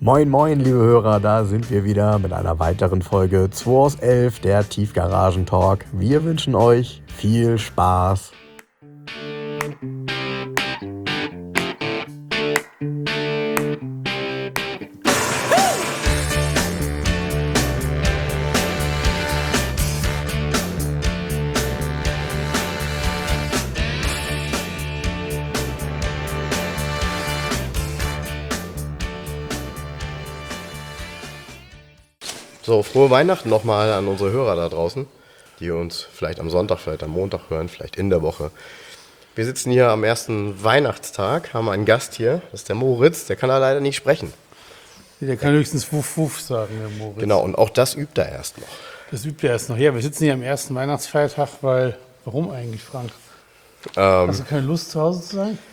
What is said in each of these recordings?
Moin moin liebe Hörer, da sind wir wieder mit einer weiteren Folge 2 aus 11, der Tiefgaragen-Talk. Wir wünschen euch viel Spaß. So, frohe Weihnachten nochmal an unsere Hörer da draußen, die uns vielleicht am Sonntag, vielleicht am Montag hören, vielleicht in der Woche. Wir sitzen hier am ersten Weihnachtstag, haben einen Gast hier, das ist der Moritz, der kann da leider nicht sprechen. Der kann höchstens Wuff Wuff sagen, der Moritz. Genau, und auch das übt er erst noch. Das übt er erst noch. Ja, wir sitzen hier am ersten Weihnachtsfeiertag, weil... Warum eigentlich, Frank? Hast du keine Lust, zu Hause zu sein?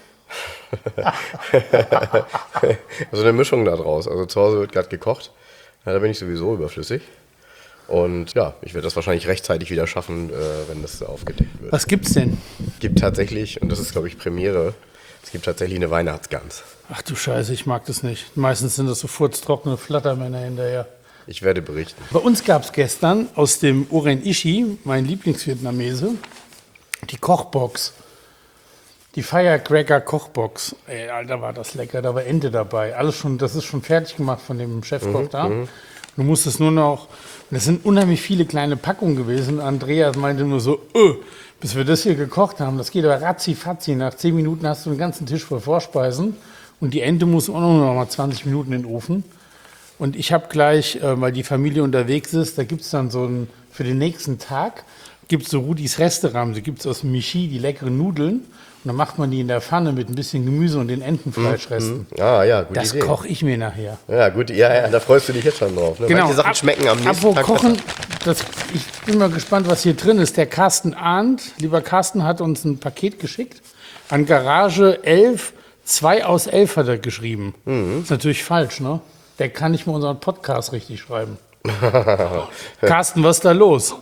Also eine Mischung da draus. Also zu Hause wird gerade gekocht. Ja, da bin ich sowieso überflüssig. Und ja, ich werde das wahrscheinlich rechtzeitig wieder schaffen, wenn das aufgedeckt wird. Was gibt's denn? Es gibt tatsächlich, und das ist glaube ich Premiere, es gibt tatsächlich eine Weihnachtsgans. Ach du Scheiße, ich mag das nicht. Meistens sind das so furztrockene Flattermänner hinterher. Ich werde berichten. Bei uns gab es gestern aus dem Oren Ishi, mein Lieblingsvietnamese, die Kochbox. Die Firecracker Kochbox. Ey, Alter, war das lecker. Da war Ente dabei. Alles schon, das ist schon fertig gemacht von dem Chefkoch da. Du musst es nur noch. Und das sind unheimlich viele kleine Packungen gewesen. Andreas meinte nur so, bis wir das hier gekocht haben, das geht aber ratzi-fatzi. Nach 10 Minuten hast du den ganzen Tisch voll Vorspeisen. Und die Ente muss auch noch mal 20 Minuten in den Ofen. Und ich habe gleich, weil die Familie unterwegs ist, da gibt es dann so ein, für den nächsten Tag, gibt es so Rudis Resterampe. Da gibt es aus dem Michi die leckeren Nudeln. Und dann macht man die in der Pfanne mit ein bisschen Gemüse und den Entenfleischresten. Ah ja, gute Das Idee. koche ich mir nachher. Ja, gut, ja, da freust du dich jetzt schon drauf. Ne? Genau. Manche Sachen schmecken am nächsten Apropos Tag Kochen, besser. ich bin mal gespannt, was hier drin ist. Der Carsten Arndt, lieber Carsten, hat uns ein Paket geschickt. An Garage 11, 2 aus 11 hat er geschrieben. Ist natürlich falsch, ne? Der kann nicht mal unseren Podcast richtig schreiben. Carsten, was ist da los?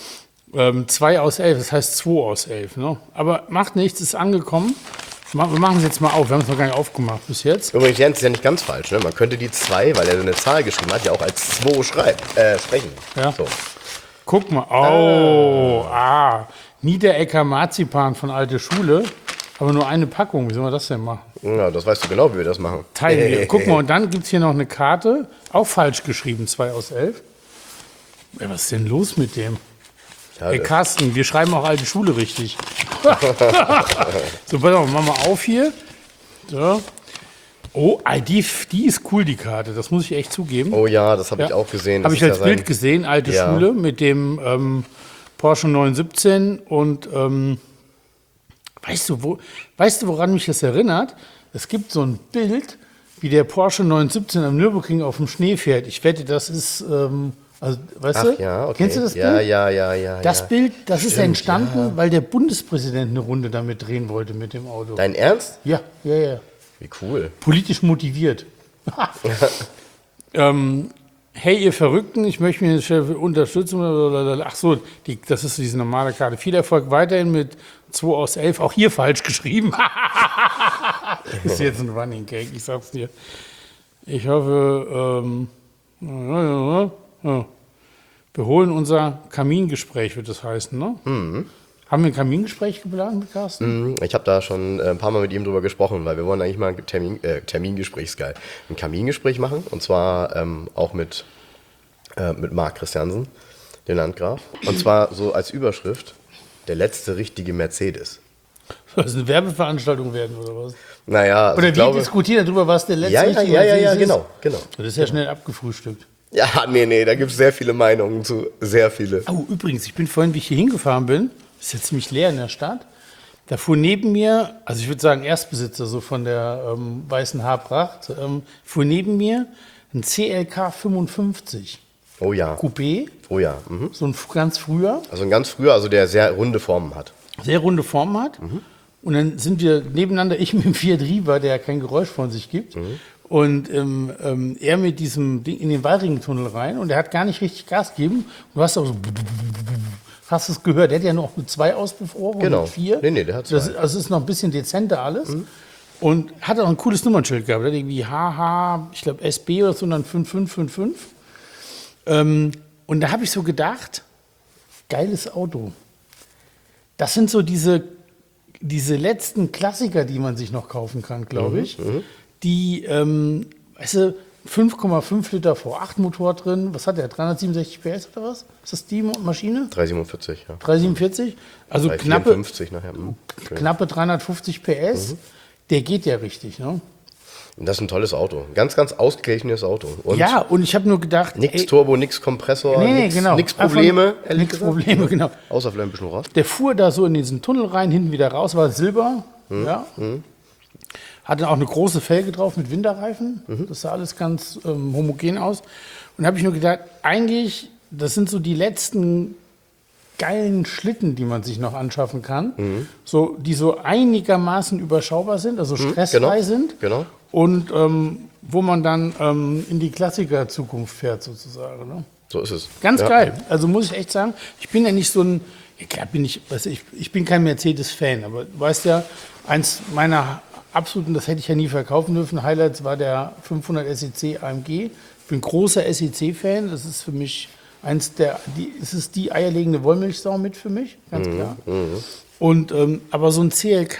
2 aus 11, das heißt 2 aus 11. Ne? Aber macht nichts, ist angekommen. Wir machen es jetzt mal auf. Wir haben es noch gar nicht aufgemacht bis jetzt. Übrigens, Jens, ist ja nicht ganz falsch. Ne? Man könnte die 2, weil er eine Zahl geschrieben hat, ja auch als 2 sprechen. Ja. So. Guck mal. Oh, Niederecker Marzipan von Alte Schule. Aber nur eine Packung. Wie soll man das denn machen? Ja, das weißt du genau, wie wir das machen. Teilen wir. Guck mal, und dann gibt es hier noch eine Karte. Auch falsch geschrieben, 2 aus 11. Ja, was ist denn los mit dem? Ja, Hey Carsten, wir schreiben auch Alte Schule richtig. So, pass auf, machen wir auf hier. So. Oh, die ist cool, die Karte. Das muss ich echt zugeben. oh ja, das habe ich auch gesehen. Das Habe ich ist als ja Bild gesehen, Alte Ja. Schule mit dem Porsche 917. Und weißt du, woran mich das erinnert? Es gibt so ein Bild, wie der Porsche 917 am Nürburgring auf dem Schnee fährt. Ich wette, das ist... Also, weißt Ach du? ja, okay. Kennst du das Bild? Ja. Das Bild, das ist entstanden, weil der Bundespräsident eine Runde damit drehen wollte mit dem Auto. Dein Ernst? Ja. Wie cool. Politisch motiviert. Hey, ihr Verrückten, ich möchte mich für Unterstützung. Ach so, das ist diese normale Karte. Viel Erfolg weiterhin mit 2 aus 11. Auch hier falsch geschrieben. Ist jetzt ein Running Gag, ich sag's dir. Ich hoffe, wir holen unser Kamingespräch, wird das heißen, ne? Haben wir ein Kamingespräch geplant mit Carsten? Ich habe da schon ein paar Mal mit ihm drüber gesprochen, weil wir wollen eigentlich mal ein Termingespräch, ist geil. Ein Kamingespräch machen, und zwar auch mit Marc Christiansen, dem Landgraf. Und zwar so als Überschrift, der letzte richtige Mercedes. Soll das eine Werbeveranstaltung werden oder was? Naja, also Oder ich wir glaube... diskutieren darüber, was der letzte Ja, richtige ja, Mercedes ist? genau. Das ist ja schnell abgefrühstückt. Ja, nee, da gibt es sehr viele Meinungen zu, sehr viele. Oh, übrigens, ich bin vorhin, wie ich hier hingefahren bin, ist jetzt ziemlich leer in der Stadt, da fuhr neben mir, also ich würde sagen Erstbesitzer so von der Weißen Haarpracht, fuhr neben mir ein CLK 55 Oh ja, Coupé, oh ja. so ein ganz früher, Also ein ganz früher, also der sehr runde Formen hat. sehr runde Form hat. Und dann sind wir nebeneinander, ich mit dem Fiat Riva, der ja kein Geräusch von sich gibt. Und er mit diesem Ding in den Wallringentunnel rein. Und er hat gar nicht richtig Gas gegeben. Und du hast auch so... Hast du es gehört? Der hat ja noch mit 2 Auspuffrohren Genau. und mit 4. Nee, der hat 2. Also es ist noch ein bisschen dezenter alles. Und hat auch ein cooles Nummernschild gehabt. Irgendwie HH, ich glaube SB oder so, und dann 5555. Und da habe ich so gedacht, geiles Auto. Das sind so diese letzten Klassiker, die man sich noch kaufen kann, glaube ich. Die, weißt du, 5,5 Liter V8 Motor drin. Was hat der? 367 PS oder was? Ist das die Maschine? 347, ja. 347? Also 354 nachher. knappe 350 PS. Der geht ja richtig, ne? Und das ist ein tolles Auto. Ein ganz, ganz ausgeglichenes Auto. Und ja, und ich habe nur gedacht... nix Turbo, nix Kompressor, genau. nix Probleme. Nix Probleme, genau. Außer vielleicht ein bisschen Rost. Der fuhr da so in diesen Tunnel rein, hinten wieder raus, war Silber. Ja. Hatte auch eine große Felge drauf mit Winterreifen. Das sah alles ganz homogen aus. Und habe ich nur gedacht, eigentlich, das sind so die letzten geilen Schlitten, die man sich noch anschaffen kann. So, die so einigermaßen überschaubar sind, also stressfrei sind. Genau. Und wo man dann in die Klassiker-Zukunft fährt, sozusagen. Ne? So ist es. Ganz geil. Also muss ich echt sagen, ich bin ja nicht so ein, ja klar bin ich, weißt du, ich bin kein Mercedes-Fan, aber du weißt ja, eins meiner absoluten, das hätte ich ja nie verkaufen dürfen, Highlights war der 500 SEC AMG. Ich bin großer SEC-Fan, das ist für mich es ist die eierlegende Wollmilchsau mit für mich, ganz klar. Und, aber so ein CLK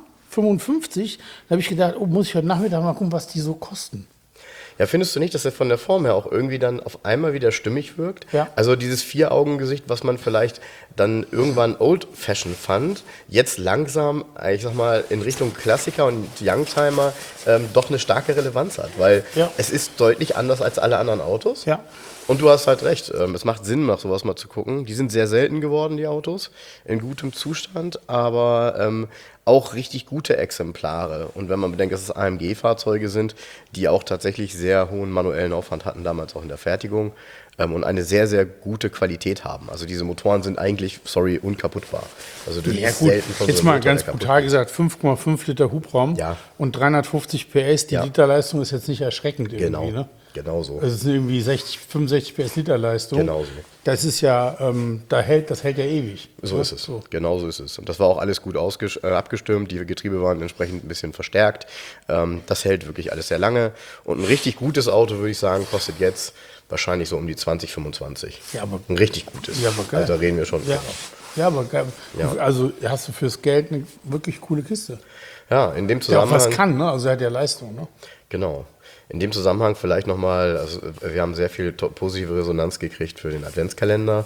55, da habe ich gedacht, oh, muss ich heute Nachmittag mal gucken, was die so kosten. Ja, findest du nicht, dass er von der Form her auch irgendwie dann auf einmal wieder stimmig wirkt? Ja. Also dieses Vier-Augen-Gesicht, was man vielleicht dann irgendwann Old-Fashion fand, jetzt langsam, ich sag mal, in Richtung Klassiker und Youngtimer doch eine starke Relevanz hat. Weil es ist deutlich anders als alle anderen Autos. Ja. Und du hast halt recht, es macht Sinn, nach sowas mal zu gucken. Die sind sehr selten geworden, die Autos, in gutem Zustand, aber auch richtig gute Exemplare. Und wenn man bedenkt, dass es AMG-Fahrzeuge sind, die auch tatsächlich sehr hohen manuellen Aufwand hatten, damals auch in der Fertigung, und eine sehr, sehr gute Qualität haben. Also diese Motoren sind eigentlich, unkaputtbar. Also du liest selten von jetzt so einem mal Motor, ganz der kaputt brutal geht. gesagt, 5,5 Liter Hubraum Ja. und 350 PS. Die Literleistung ist jetzt nicht erschreckend irgendwie. Genau, Ne? genau so. Es ist irgendwie 65 PS Literleistung. Genau so. Das ist ja, das hält ja ewig. So ne? ist es. Genau so ist es. Und das war auch alles gut abgestimmt. Die Getriebe waren entsprechend ein bisschen verstärkt. Das hält wirklich alles sehr lange. Und ein richtig gutes Auto, würde ich sagen, kostet jetzt wahrscheinlich so um die 20, 25. Ja, aber ein richtig gutes. Ja, aber geil. Also da reden wir schon. Ja, ja, aber geil. Ja. Also hast du fürs Geld eine wirklich coole Kiste. Ja, in dem Der auch Zusammenhang. was kann, ne? Also er hat ja Leistung, ne? Genau. In dem Zusammenhang vielleicht nochmal, also wir haben sehr viel positive Resonanz gekriegt für den Adventskalender.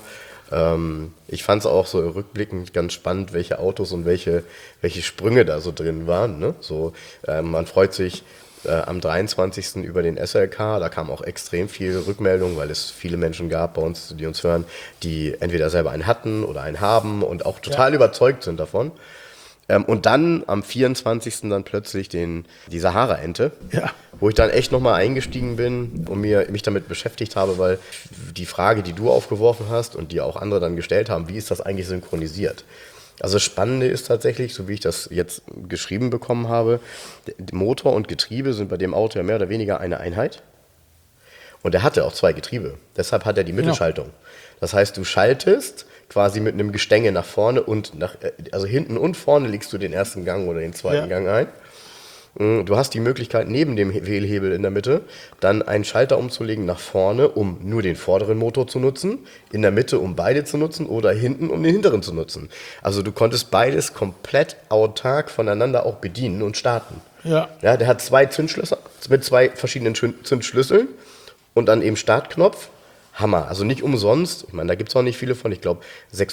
Ich fand es auch so rückblickend ganz spannend, welche Autos und welche Sprünge da so drin waren. Ne? So, man freut sich am 23. über den SLK, da kam auch extrem viel Rückmeldung, weil es viele Menschen gab bei uns, die uns hören, die entweder selber einen hatten oder einen haben und auch total überzeugt sind davon. Und dann am 24. dann plötzlich die Sahara-Ente, wo ich dann echt nochmal eingestiegen bin und mich damit beschäftigt habe, weil die Frage, die du aufgeworfen hast und die auch andere dann gestellt haben, wie ist das eigentlich synchronisiert? Also das Spannende ist tatsächlich, so wie ich das jetzt geschrieben bekommen habe, Motor und Getriebe sind bei dem Auto ja mehr oder weniger eine Einheit. Und er hatte auch zwei Getriebe, deshalb hat er die Mittelschaltung. Das heißt, du schaltest quasi mit einem Gestänge nach vorne und also hinten und vorne legst du den ersten Gang oder den zweiten Gang ein. Du hast die Möglichkeit, neben dem Wählhebel in der Mitte dann einen Schalter umzulegen nach vorne, um nur den vorderen Motor zu nutzen, in der Mitte, um beide zu nutzen oder hinten, um den hinteren zu nutzen. Also du konntest beides komplett autark voneinander auch bedienen und starten. Ja, der hat zwei Zündschlösser mit zwei verschiedenen Zündschlüsseln und dann eben Startknopf. Hammer, also nicht umsonst, ich meine, da gibt es auch nicht viele von, ich glaube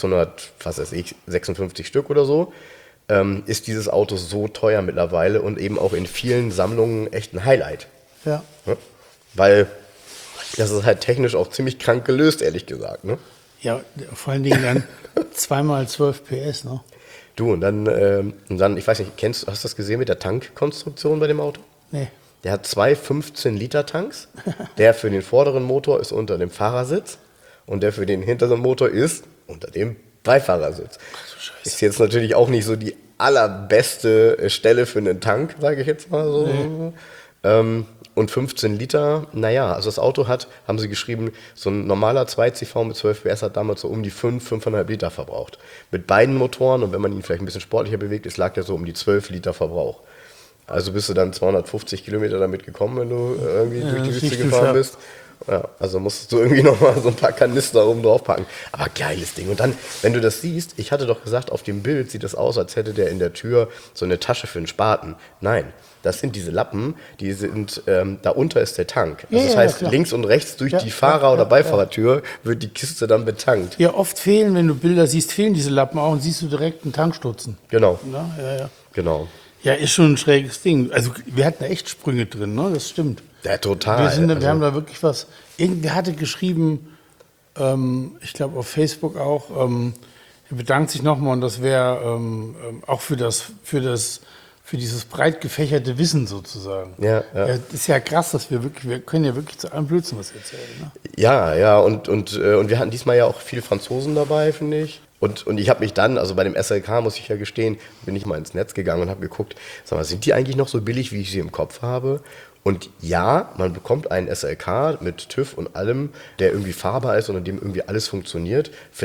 656 Stück oder so, ist dieses Auto so teuer mittlerweile und eben auch in vielen Sammlungen echt ein Highlight. Ja. Weil das ist halt technisch auch ziemlich krank gelöst, ehrlich gesagt. Ne? Ja, vor allen Dingen dann 2x12 PS, ne? Du, und dann, ich weiß nicht, hast du das gesehen mit der Tankkonstruktion bei dem Auto? Nee. Der hat zwei 15-Liter-Tanks. Der für den vorderen Motor ist unter dem Fahrersitz und der für den hinteren Motor ist unter dem Beifahrersitz. Ach du Scheiße. Ist jetzt natürlich auch nicht so die allerbeste Stelle für einen Tank, sage ich jetzt mal so. Nee. Und 15 Liter, naja, also das Auto hat, haben sie geschrieben, so ein normaler 2CV mit 12 PS hat damals so um die 5,5 Liter verbraucht. Mit beiden Motoren und wenn man ihn vielleicht ein bisschen sportlicher bewegt ist, lag der so um die 12 Liter Verbrauch. Also bist du dann 250 Kilometer damit gekommen, wenn du irgendwie durch die das ist Wüste nicht gefahren geschafft. bist. Ja, also musstest du irgendwie nochmal so ein paar Kanister oben drauf packen. Aber geiles Ding. Und dann, wenn du das siehst, ich hatte doch gesagt, auf dem Bild sieht das aus, als hätte der in der Tür so eine Tasche für einen Spaten. Nein, das sind diese Lappen, die sind, darunter ist der Tank. Also Ja, das ja, heißt, klar. links und rechts durch Ja, die Fahrer- ja, oder ja, Beifahrertür wird die Kiste dann betankt. Ja, oft fehlen, wenn du Bilder siehst, fehlen diese Lappen auch und siehst du direkt einen Tankstutzen. Genau, Ja. genau. Ja, ist schon ein schräges Ding. Also wir hatten da echt Sprünge drin, ne? Das stimmt. Ja, total. Wir haben da wirklich was. Irgendwer hatte geschrieben, ich glaube auf Facebook auch, er bedankt sich nochmal und das wäre auch für dieses breit gefächerte Wissen sozusagen. Ja. Das ist ja krass, dass wir können ja wirklich zu allem Blödsinn was erzählen. Ne? Ja, und wir hatten diesmal ja auch viele Franzosen dabei, finde ich. Und ich habe mich dann, also bei dem SLK muss ich ja gestehen, bin ich mal ins Netz gegangen und habe geguckt, sag mal, sind die eigentlich noch so billig, wie ich sie im Kopf habe? Und ja, man bekommt einen SLK mit TÜV und allem, der irgendwie fahrbar ist und in dem irgendwie alles funktioniert, für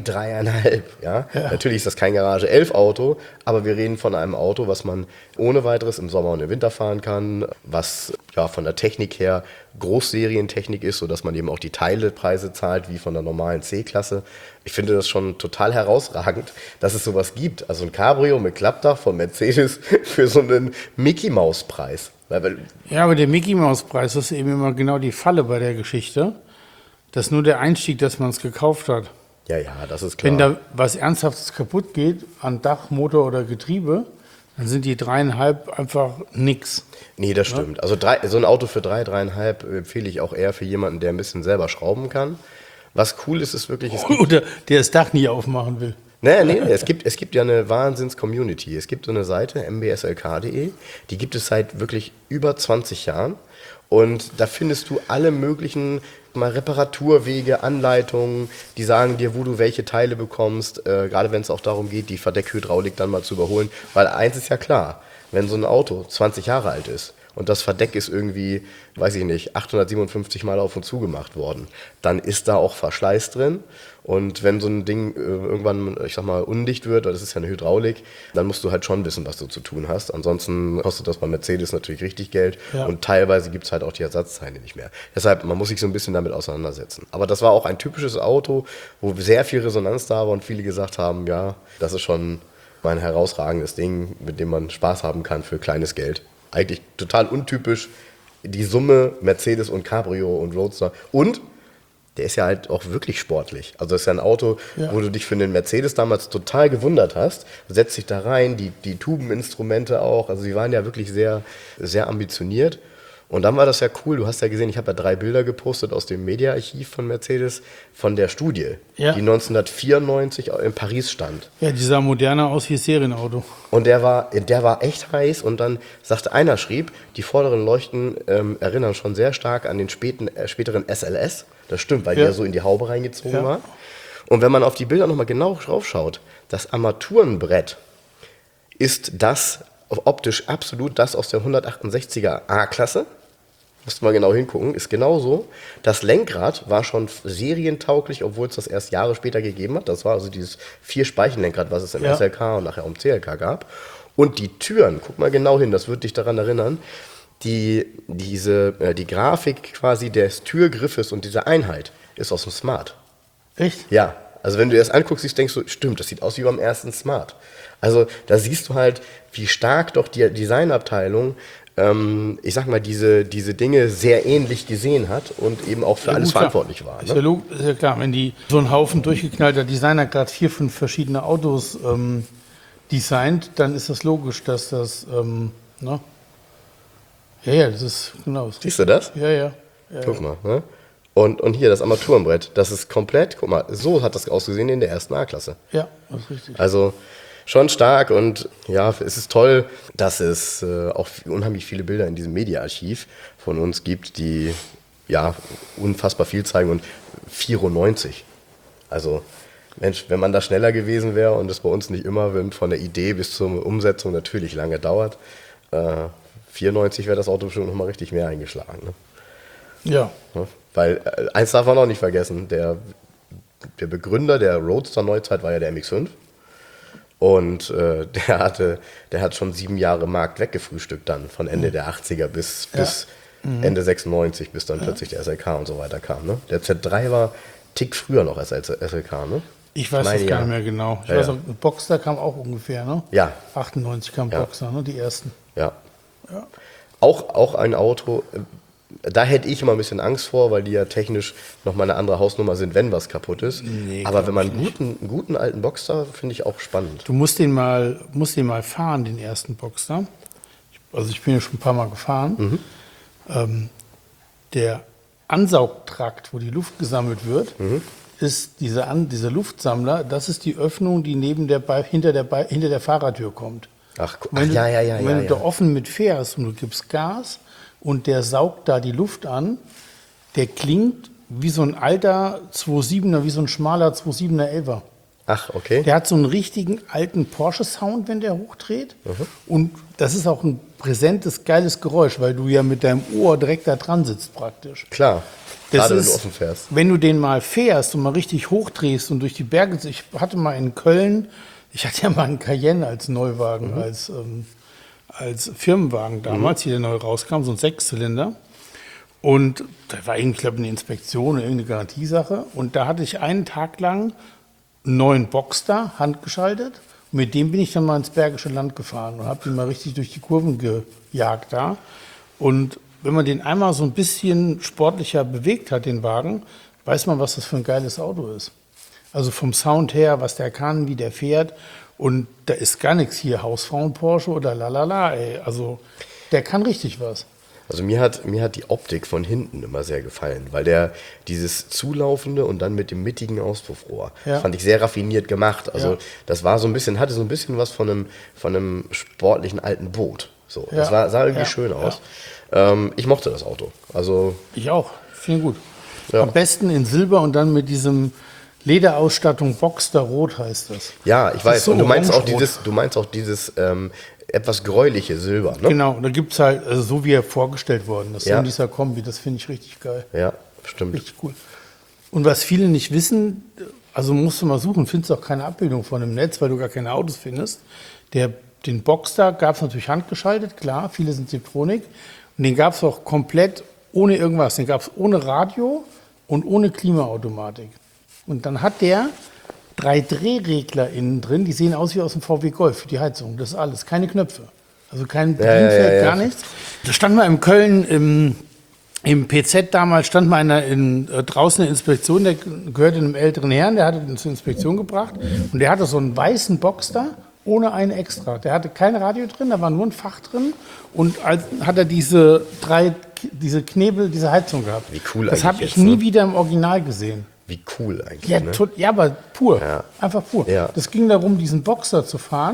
3,5. Ja? Natürlich ist das kein Garage 11 Auto, aber wir reden von einem Auto, was man ohne weiteres im Sommer und im Winter fahren kann, was ja von der Technik her Großserientechnik ist, sodass man eben auch die Teilepreise zahlt, wie von der normalen C-Klasse. Ich finde das schon total herausragend, dass es sowas gibt. Also ein Cabrio mit Klappdach von Mercedes für so einen Mickey-Maus-Preis. Ja, aber der Mickey-Maus-Preis ist eben immer genau die Falle bei der Geschichte. Das ist nur der Einstieg, dass man es gekauft hat. Ja, das ist klar. Wenn da was Ernsthaftes kaputt geht, an Dach, Motor oder Getriebe, dann sind die 3,5 einfach nix. Nee, das stimmt. Also so ein Auto für 3,5 empfehle ich auch eher für jemanden, der ein bisschen selber schrauben kann. Was cool ist, ist wirklich... Oder der das Dach nie aufmachen will. Nee, es gibt ja eine Wahnsinns-Community. Es gibt so eine Seite, mbslk.de, die gibt es seit wirklich über 20 Jahren. Und da findest du alle möglichen Reparaturwege, Anleitungen, die sagen dir, wo du welche Teile bekommst, gerade wenn es auch darum geht, die Verdeckhydraulik dann mal zu überholen. Weil eins ist ja klar, wenn so ein Auto 20 Jahre alt ist und das Verdeck ist irgendwie, weiß ich nicht, 857 Mal auf und zu gemacht worden, dann ist da auch Verschleiß drin. Und wenn so ein Ding irgendwann, ich sag mal, undicht wird, weil das ist ja eine Hydraulik, dann musst du halt schon wissen, was du zu tun hast. Ansonsten kostet das bei Mercedes natürlich richtig Geld und teilweise gibt es halt auch die Ersatzteile nicht mehr. Deshalb, man muss sich so ein bisschen damit auseinandersetzen. Aber das war auch ein typisches Auto, wo sehr viel Resonanz da war und viele gesagt haben, ja, das ist schon ein herausragendes Ding, mit dem man Spaß haben kann für kleines Geld. Eigentlich total untypisch, die Summe Mercedes und Cabrio und Roadster und der ist ja halt auch wirklich sportlich. Also das ist ja ein Auto, wo du dich für den Mercedes damals total gewundert hast. Du setzt dich da rein, die Tubeninstrumente auch. Also die waren ja wirklich sehr, sehr ambitioniert. Und dann war das ja cool. Du hast ja gesehen, ich habe ja 3 Bilder gepostet aus dem Mediaarchiv von Mercedes von der Studie, die 1994 in Paris stand. Ja, die sah moderner aus wie Serienauto. Und der war echt heiß und dann sagte einer, schrieb, die vorderen Leuchten erinnern schon sehr stark an den späteren SLS. Das stimmt, weil die ja so in die Haube reingezogen war. Und wenn man auf die Bilder nochmal genau drauf schaut, das Armaturenbrett ist das optisch absolut das aus der 168er A-Klasse. Musst du mal genau hingucken, ist genauso. Das Lenkrad war schon serientauglich, obwohl es das erst Jahre später gegeben hat. Das war also dieses 4-Speichen-Lenkrad, was es im SLK und nachher auch im CLK gab. Und die Türen, guck mal genau hin, das wird dich daran erinnern, die Grafik quasi des Türgriffes und diese Einheit ist aus dem Smart. Echt? Ja, also wenn du das anguckst, denkst du, stimmt, das sieht aus wie beim ersten Smart. Also da siehst du halt, wie stark doch die Designabteilung, ich sag mal, diese Dinge sehr ähnlich gesehen hat und eben auch für alles verantwortlich war. Ne? Ist ja klar, wenn die so einen Haufen durchgeknallter Designer gerade 4, 5 verschiedene Autos designt, dann ist das logisch, dass das, ne? Ja, das ist genau. Siehst du das? Ja. Guck mal, ne? Und hier das Armaturenbrett, das ist komplett, guck mal, so hat das ausgesehen in der ersten A-Klasse. Ja, das ist richtig. Also schon stark und ja, es ist toll, dass es auch unheimlich viele Bilder in diesem Mediaarchiv von uns gibt, die ja unfassbar viel zeigen und 94. Also Mensch, wenn man da schneller gewesen wäre und das bei uns nicht immer, wenn von der Idee bis zur Umsetzung natürlich lange dauert, 94 wäre das Auto bestimmt noch mal richtig mehr eingeschlagen. Ne? Ja. Weil eins darf man auch nicht vergessen, der Begründer der Roadster Neuzeit war ja der MX-5 Und der hat schon 7 Jahre Markt weggefrühstückt dann, von Ende der 80er bis Ende 96, bis dann plötzlich der SLK und so weiter kam. Ne? Der Z3 war Tick früher noch als SLK, ne? Ich weiß das gar nicht mehr genau. Ich weiß auch, Boxster kam auch ungefähr, ne? Ja. 98 kam Boxster, ne? Die ersten. Ja. Auch ein Auto, da hätte ich immer ein bisschen Angst vor, weil die ja technisch nochmal eine andere Hausnummer sind, wenn was kaputt ist. Nee, aber wenn man einen guten alten Boxster, finde ich auch spannend. Du musst den mal fahren, den ersten Boxster. Ich bin ja schon ein paar Mal gefahren. Der Ansaugtrakt, wo die Luft gesammelt wird, ist dieser Luftsammler, das ist die Öffnung, die hinter der Fahrertür kommt. Ach, Wenn du da offen mit fährst und du gibst Gas und der saugt da die Luft an, der klingt wie so ein alter 2.7er, wie so ein schmaler 2.7er 11er. Ach, okay. Der hat so einen richtigen alten Porsche-Sound, wenn der hochdreht. Und das ist auch ein präsentes, geiles Geräusch, weil du ja mit deinem Ohr direkt da dran sitzt praktisch. Klar, gerade wenn du offen fährst. Wenn du den mal fährst und mal richtig hochdrehst und durch die Berge, ich hatte mal in Köln, ich hatte ja mal einen Cayenne als Neuwagen, als Firmenwagen damals, hier der neu rauskam, so ein 6-Zylinder. Und da war irgendwie, ich glaube, eine Inspektion oder irgendeine Garantiesache. Und da hatte ich einen Tag lang einen neuen Boxster, handgeschaltet. Und mit dem bin ich dann mal ins Bergische Land gefahren und habe den mal richtig durch die Kurven gejagt da. Und wenn man den einmal so ein bisschen sportlicher bewegt hat, den Wagen, weiß man, was das für ein geiles Auto ist. Also vom Sound her, was der kann, wie der fährt. Und da ist gar nichts hier, Hausfrauen-Porsche oder lalala, ey. Also der kann richtig was. Also mir hat die Optik von hinten immer sehr gefallen, weil der dieses zulaufende und dann mit dem mittigen Auspuffrohr, fand ich sehr raffiniert gemacht. Also das war hatte so ein bisschen was von einem sportlichen alten Boot. So, das sah irgendwie schön aus. Ich mochte das Auto. Also ich auch, finde gut. Ja. Am besten in Silber und dann mit diesem Lederausstattung Boxster Rot heißt das. Ja, ich weiß. so Und du meinst orange-rot. auch dieses etwas gräuliche Silber, ne? Genau, da gibt es halt, also so wie er vorgestellt worden ist, in dieser Kombi, das finde ich richtig geil. Ja, stimmt. Richtig cool. Und was viele nicht wissen, also musst du mal suchen, findest auch keine Abbildung von im Netz, weil du gar keine Autos findest. Den Boxster gab es natürlich handgeschaltet, klar, viele sind Ziptronic. Und den gab es auch komplett ohne irgendwas. Den gab es ohne Radio und ohne Klimaautomatik. Und dann hat der 3 Drehregler innen drin, die sehen aus wie aus dem VW Golf für die Heizung. Das ist alles, keine Knöpfe. Also kein Bedienfeld, gar nichts. Da stand mal in Köln im PZ damals, stand mal einer draußen in der Inspektion, der gehörte einem älteren Herrn, der hatte den zur Inspektion gebracht und der hatte so einen weißen Boxster ohne einen extra. Der hatte kein Radio drin, da war nur ein Fach drin und hat er diese Knebel, diese Heizung gehabt. Wie cool das eigentlich habe ich jetzt, nie ne? wieder im Original gesehen. Wie cool eigentlich, Ja, ne? ja, aber pur. Ja. Einfach pur. Ja. Das ging darum, diesen Boxer zu fahren.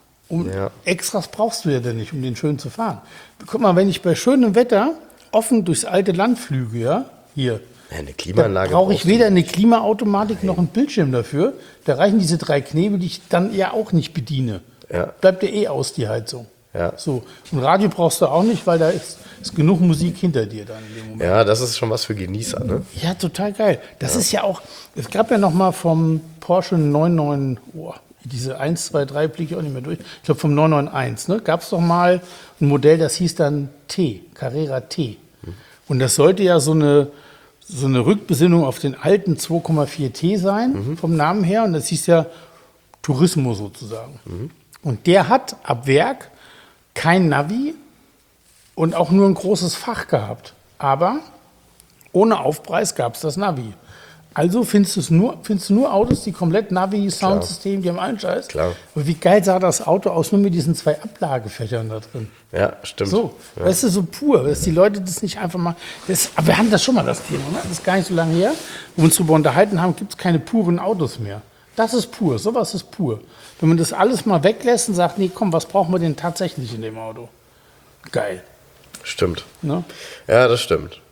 Extras brauchst du ja denn nicht, um den schön zu fahren. Guck mal, wenn ich bei schönem Wetter offen durchs alte Land flüge, ja, hier, Ja, eine Klimaanlage brauche ich brauchst du weder eine Klimaautomatik noch einen Bildschirm dafür. Da reichen diese 3 Knebel, die ich dann ja auch nicht bediene. Ja. Bleibt ja eh aus, die Heizung. Ja. So. Und Radio brauchst du auch nicht, weil da ist genug Musik hinter dir dann in dem Moment. Ja, das ist schon was für Genießer, ne? Ja, total geil. Das ist ja auch, es gab ja noch mal vom Porsche 99, diese 1, 2, 3 blicke ich auch nicht mehr durch. Ich glaube vom 991, ne, gab es doch mal ein Modell, das hieß dann T, Carrera T. Und das sollte ja so eine Rückbesinnung auf den alten 2,4 T sein, vom Namen her. Und das hieß ja Turismo sozusagen. Und der hat ab Werk kein Navi und auch nur ein großes Fach gehabt. Aber ohne Aufpreis gab es das Navi. Also findest du nur Autos, die komplett Navi, Soundsystem, die haben allen Scheiß. Klar. Aber wie geil sah das Auto aus, nur mit diesen 2 Ablagefächern da drin. Ja, stimmt. So, Ja. weißt du, so pur, dass die Leute das nicht einfach mal... aber wir hatten das schon mal, das Thema, ne? Das ist gar nicht so lange her. Wo wir uns darüber unterhalten haben, gibt es keine puren Autos mehr. Das ist pur, sowas ist pur. Wenn man das alles mal weglässt und sagt, nee, komm, was brauchen wir denn tatsächlich in dem Auto? Geil. Stimmt. Ne? Ja, das stimmt.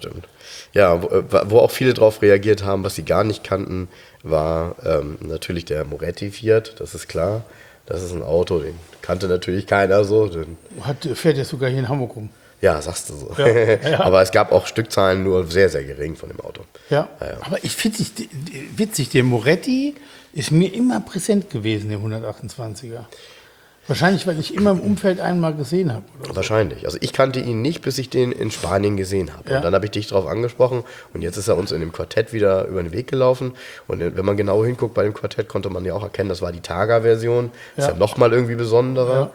Ja, wo auch viele drauf reagiert haben, was sie gar nicht kannten, war natürlich der Moretti Fiat, das ist klar. Das ist ein Auto, den kannte natürlich keiner so. Fährt jetzt sogar hier in Hamburg rum. Ja, sagst du so. Ja. Aber es gab auch Stückzahlen nur sehr, sehr gering von dem Auto. Ja. Aber ich finde es witzig, der Moretti ist mir immer präsent gewesen, der 128er. Wahrscheinlich, weil ich immer im Umfeld einmal gesehen habe. Wahrscheinlich. Also ich kannte ihn nicht, bis ich den in Spanien gesehen habe. Ja. Und dann habe ich dich darauf angesprochen und jetzt ist er uns in dem Quartett wieder über den Weg gelaufen. Und wenn man genau hinguckt bei dem Quartett, konnte man ja auch erkennen, das war die Targa-Version. Ist ja nochmal irgendwie besonderer.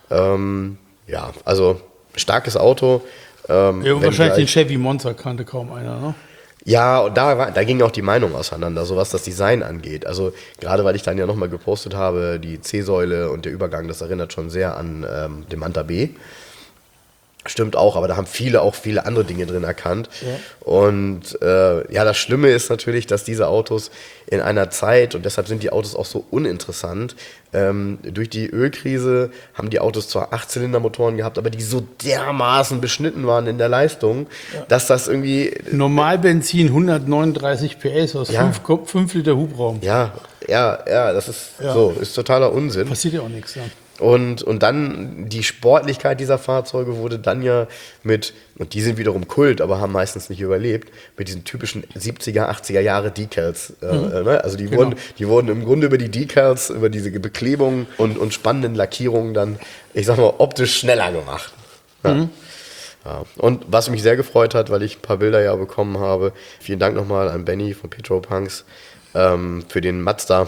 Ja, also starkes Auto. Und wahrscheinlich den Chevy Monza kannte kaum einer, ne? Ja, und da ging auch die Meinung auseinander, so was das Design angeht. Also gerade weil ich dann ja nochmal gepostet habe, die C-Säule und der Übergang, das erinnert schon sehr an den Manta B. Stimmt auch, aber da haben auch viele andere Dinge drin erkannt. Ja. Und das Schlimme ist natürlich, dass diese Autos in einer Zeit, und deshalb sind die Autos auch so uninteressant, durch die Ölkrise haben die Autos zwar 8-Zylinder-Motoren gehabt, aber die so dermaßen beschnitten waren in der Leistung, dass das irgendwie... Normalbenzin 139 PS aus 5 Liter Hubraum. Ja, das ist so, ist totaler Unsinn. Passiert ja auch nichts, ja. Und dann die Sportlichkeit dieser Fahrzeuge wurde dann ja mit, und die sind wiederum Kult, aber haben meistens nicht überlebt, mit diesen typischen 70er, 80er Jahre Decals. Also die wurden im Grunde über die Decals, über diese Beklebungen und spannenden Lackierungen dann, ich sag mal, optisch schneller gemacht. Ja. Ja. Und was mich sehr gefreut hat, weil ich ein paar Bilder ja bekommen habe, vielen Dank nochmal an Benny von Petropunks für den Mazda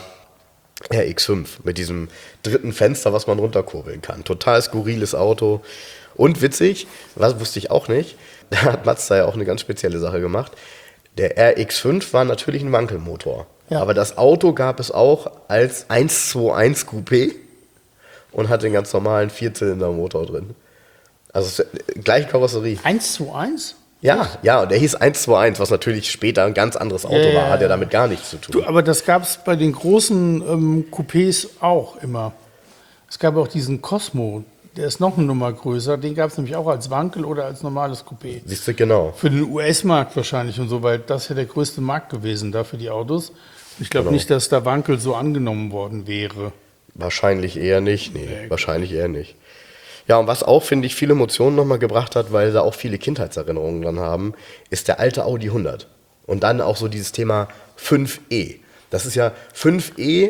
RX5 mit diesem dritten Fenster, was man runterkurbeln kann. Total skurriles Auto. Und witzig, was wusste ich auch nicht, da hat Mazda ja auch eine ganz spezielle Sache gemacht. Der RX5 war natürlich ein Wankelmotor. Ja. Aber das Auto gab es auch als 121 Coupé und hat den ganz normalen 4-Zylinder-Motor drin. Also gleiche Karosserie. 121? Ja, und der hieß 121, was natürlich später ein ganz anderes Auto war, hat ja damit gar nichts zu tun. Aber das gab es bei den großen Coupés auch immer. Es gab auch diesen Cosmo, der ist noch eine Nummer größer, den gab es nämlich auch als Wankel oder als normales Coupé. Siehst du, genau. Für den US-Markt wahrscheinlich und so, weil das ist ja der größte Markt gewesen da für die Autos. Ich glaube nicht, dass der Wankel so angenommen worden wäre. Wahrscheinlich eher nicht, wahrscheinlich eher nicht. Ja, und was auch, finde ich, viele Emotionen nochmal gebracht hat, weil da auch viele Kindheitserinnerungen dran haben, ist der alte Audi 100. Und dann auch so dieses Thema 5E. Das ist ja, 5E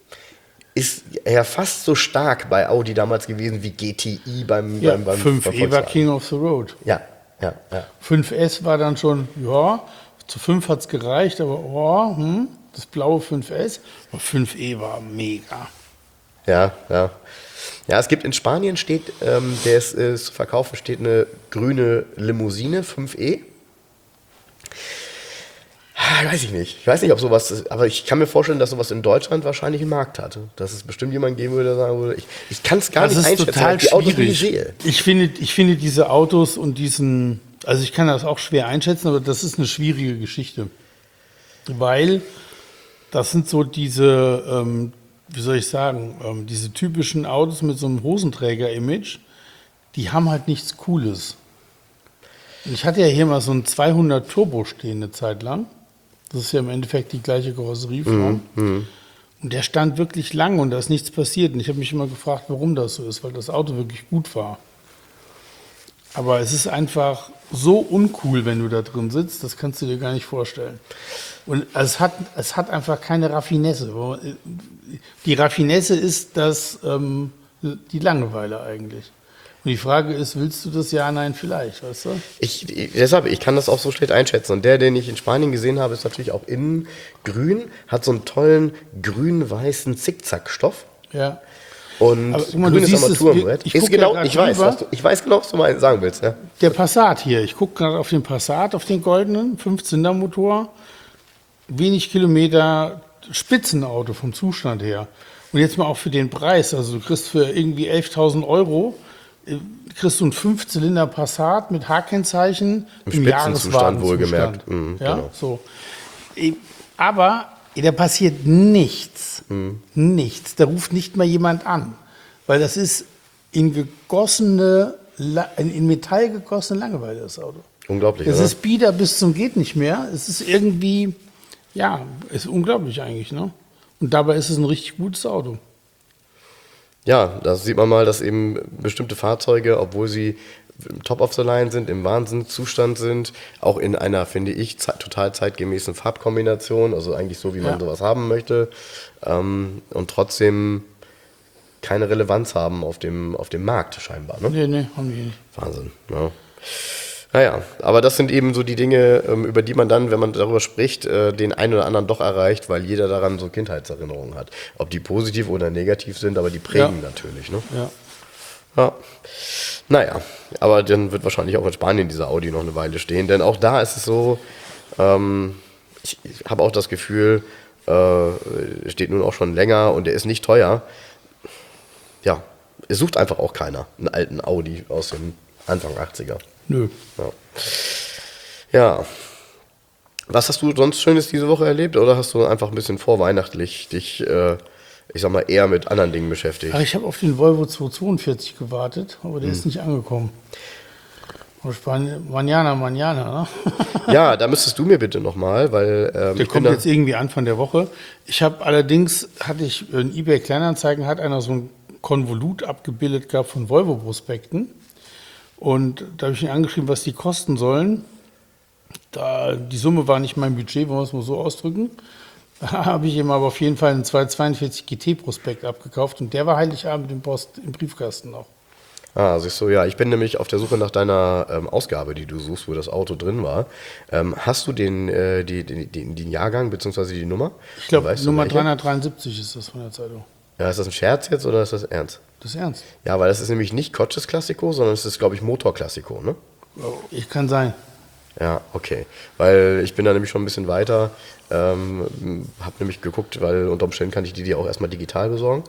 ist ja fast so stark bei Audi damals gewesen wie GTI beim 5E war King of the Road. Ja. 5S war dann schon, zu 5 hat es gereicht, aber das blaue 5S. Aber 5E war mega. Ja. Ja, es gibt in Spanien der ist zu verkaufen, steht eine grüne Limousine, 5E. Weiß ich nicht. Ich weiß nicht, ob sowas ist, aber ich kann mir vorstellen, dass sowas in Deutschland wahrscheinlich einen Markt hat. Dass es bestimmt jemanden geben würde, der sagen würde, ich kann es gar nicht einschätzen, weil ich die Autos nie sehe. Ich finde diese Autos und also ich kann das auch schwer einschätzen, aber das ist eine schwierige Geschichte. Weil das sind so diese, wie soll ich sagen, diese typischen Autos mit so einem Hosenträger-Image, die haben halt nichts Cooles. Und ich hatte ja hier mal so einen 200 Turbo stehen eine Zeit lang. Das ist ja im Endeffekt die gleiche Karosserieform. Und der stand wirklich lang und da ist nichts passiert. Und ich habe mich immer gefragt, warum das so ist, weil das Auto wirklich gut war. Aber es ist einfach so uncool, wenn du da drin sitzt, das kannst du dir gar nicht vorstellen. Und es hat einfach keine Raffinesse. Die Raffinesse ist die Langeweile eigentlich. Und die Frage ist, willst du das? Ja, nein, vielleicht, weißt du? Ich kann das auch so schlecht einschätzen. Und den ich in Spanien gesehen habe, ist natürlich auch innen grün, hat so einen tollen grün-weißen Zickzackstoff. Ja. Und grünes Armaturenbrett. Ich weiß genau, was du sagen willst. Ja. Der Passat hier, ich gucke gerade auf den Passat, auf den goldenen 5-Zylinder-Motor, wenig Kilometer, Spitzenauto vom Zustand her. Und jetzt mal auch für den Preis, also du kriegst für irgendwie 11.000 €, kriegst du einen 5-Zylinder Passat mit H-Kennzeichen im Jahreswagenzustand wohlgemerkt. Genau. So. Aber da passiert nichts. Nichts. Da ruft nicht mal jemand an. Weil das ist in Metall gegossene Langeweile, das Auto. Unglaublich, Das ist bieder bis zum geht nicht mehr. Es ist irgendwie, ist unglaublich eigentlich, ne? Und dabei ist es ein richtig gutes Auto. Ja, da sieht man mal, dass eben bestimmte Fahrzeuge, obwohl sie top of the line sind, im Wahnsinnszustand sind, auch in einer, finde ich, total zeitgemäßen Farbkombination, also eigentlich so, wie man sowas haben möchte, und trotzdem keine Relevanz haben auf dem Markt scheinbar. Ne? Nee, haben die nicht. Wahnsinn. Ja. Naja, aber das sind eben so die Dinge, über die man dann, wenn man darüber spricht, den einen oder anderen doch erreicht, weil jeder daran so Kindheitserinnerungen hat. Ob die positiv oder negativ sind, aber die prägen natürlich. Ne? Ja. Naja, aber dann wird wahrscheinlich auch in Spanien dieser Audi noch eine Weile stehen, denn auch da ist es so, ich habe auch das Gefühl, steht nun auch schon länger und der ist nicht teuer. Ja, es sucht einfach auch keiner einen alten Audi aus dem Anfang 80er. Nö. Ja. Was hast du sonst Schönes diese Woche erlebt? Oder hast du einfach ein bisschen vorweihnachtlich dich, ich sag mal, eher mit anderen Dingen beschäftigt? Ach, ich habe auf den Volvo 242 gewartet, aber der ist nicht angekommen. Mañana, ne? Ja, da müsstest du mir bitte nochmal, weil... der kommt jetzt irgendwie Anfang der Woche. Ich habe allerdings, in eBay Kleinanzeigen, hat einer so ein Konvolut abgebildet gehabt von Volvo-Prospekten. Und da habe ich ihn angeschrieben, was die kosten sollen. Die Summe war nicht mein Budget, wollen wir es mal so ausdrücken. Da habe ich ihm aber auf jeden Fall einen 242 GT-Prospekt abgekauft und der war Heiligabend im Briefkasten noch. Siehst du, ja, ich bin nämlich auf der Suche nach deiner Ausgabe, die du suchst, wo das Auto drin war. Hast du den Jahrgang bzw. die Nummer? Ich glaube, Nummer 373 ist das von der Zeitung. Ja, ist das ein Scherz jetzt oder ist das ernst? Das ist ernst. Ja, weil das ist nämlich nicht Coches Classico, sondern es ist, glaube ich, Motor Classico, ne? Ich kann sein. Ja, okay. Weil ich bin da nämlich schon ein bisschen weiter. Habe nämlich geguckt, weil unter Umständen kann ich die auch erstmal digital besorgen.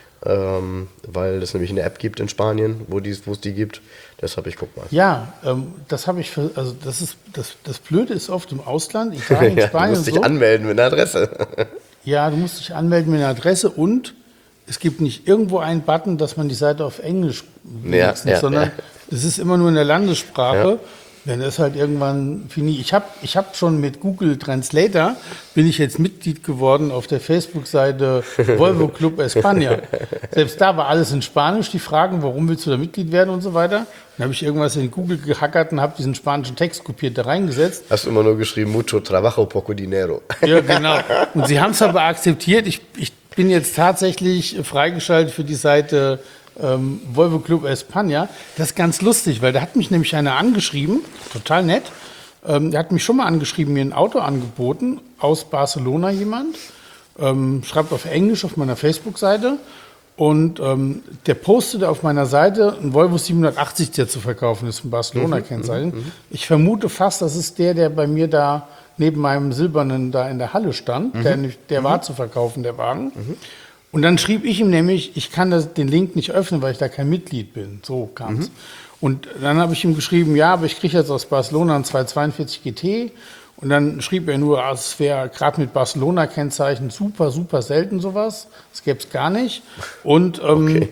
Weil es nämlich eine App gibt in Spanien, wo es die gibt. Deshalb, ich guck mal. Ja, das habe ich, also das Blöde ist oft im Ausland, Italien, ja, Spanien. Du musst dich anmelden mit einer Adresse. Ja, du musst dich anmelden mit einer Adresse und es gibt nicht irgendwo einen Button, dass man die Seite auf Englisch benutzt, sondern es ist immer nur in der Landessprache. Ja. Dann ist halt irgendwann fini. Ich hab schon mit Google Translator, bin ich jetzt Mitglied geworden auf der Facebook-Seite Volvo Club España. Selbst da war alles in Spanisch, die Fragen, warum willst du da Mitglied werden und so weiter. Dann habe ich irgendwas in Google gehackert und habe diesen spanischen Text kopiert da reingesetzt. Hast du immer nur geschrieben, mucho trabajo, poco dinero. Ja, genau. Und sie haben es aber akzeptiert. Ich bin jetzt tatsächlich freigeschaltet für die Seite Volvo Club España. Das ist ganz lustig, weil da hat mich nämlich einer angeschrieben, total nett. Der hat mich schon mal angeschrieben, mir ein Auto angeboten, aus Barcelona jemand. Schreibt auf Englisch auf meiner Facebook-Seite. Und der postete auf meiner Seite ein Volvo 780, der zu verkaufen ist, ein Barcelona-Kennzeichen. Ich vermute fast, das ist der bei mir da neben meinem silbernen da in der Halle stand. Der war zu verkaufen, der Wagen. Und dann schrieb ich ihm nämlich, ich kann den Link nicht öffnen, weil ich da kein Mitglied bin. So kam es. Und dann habe ich ihm geschrieben, ja, aber ich kriege jetzt aus Barcelona einen 242 GT. Und dann schrieb er nur, es wäre gerade mit Barcelona-Kennzeichen super, super selten sowas. Das gäbe es gar nicht. Und okay.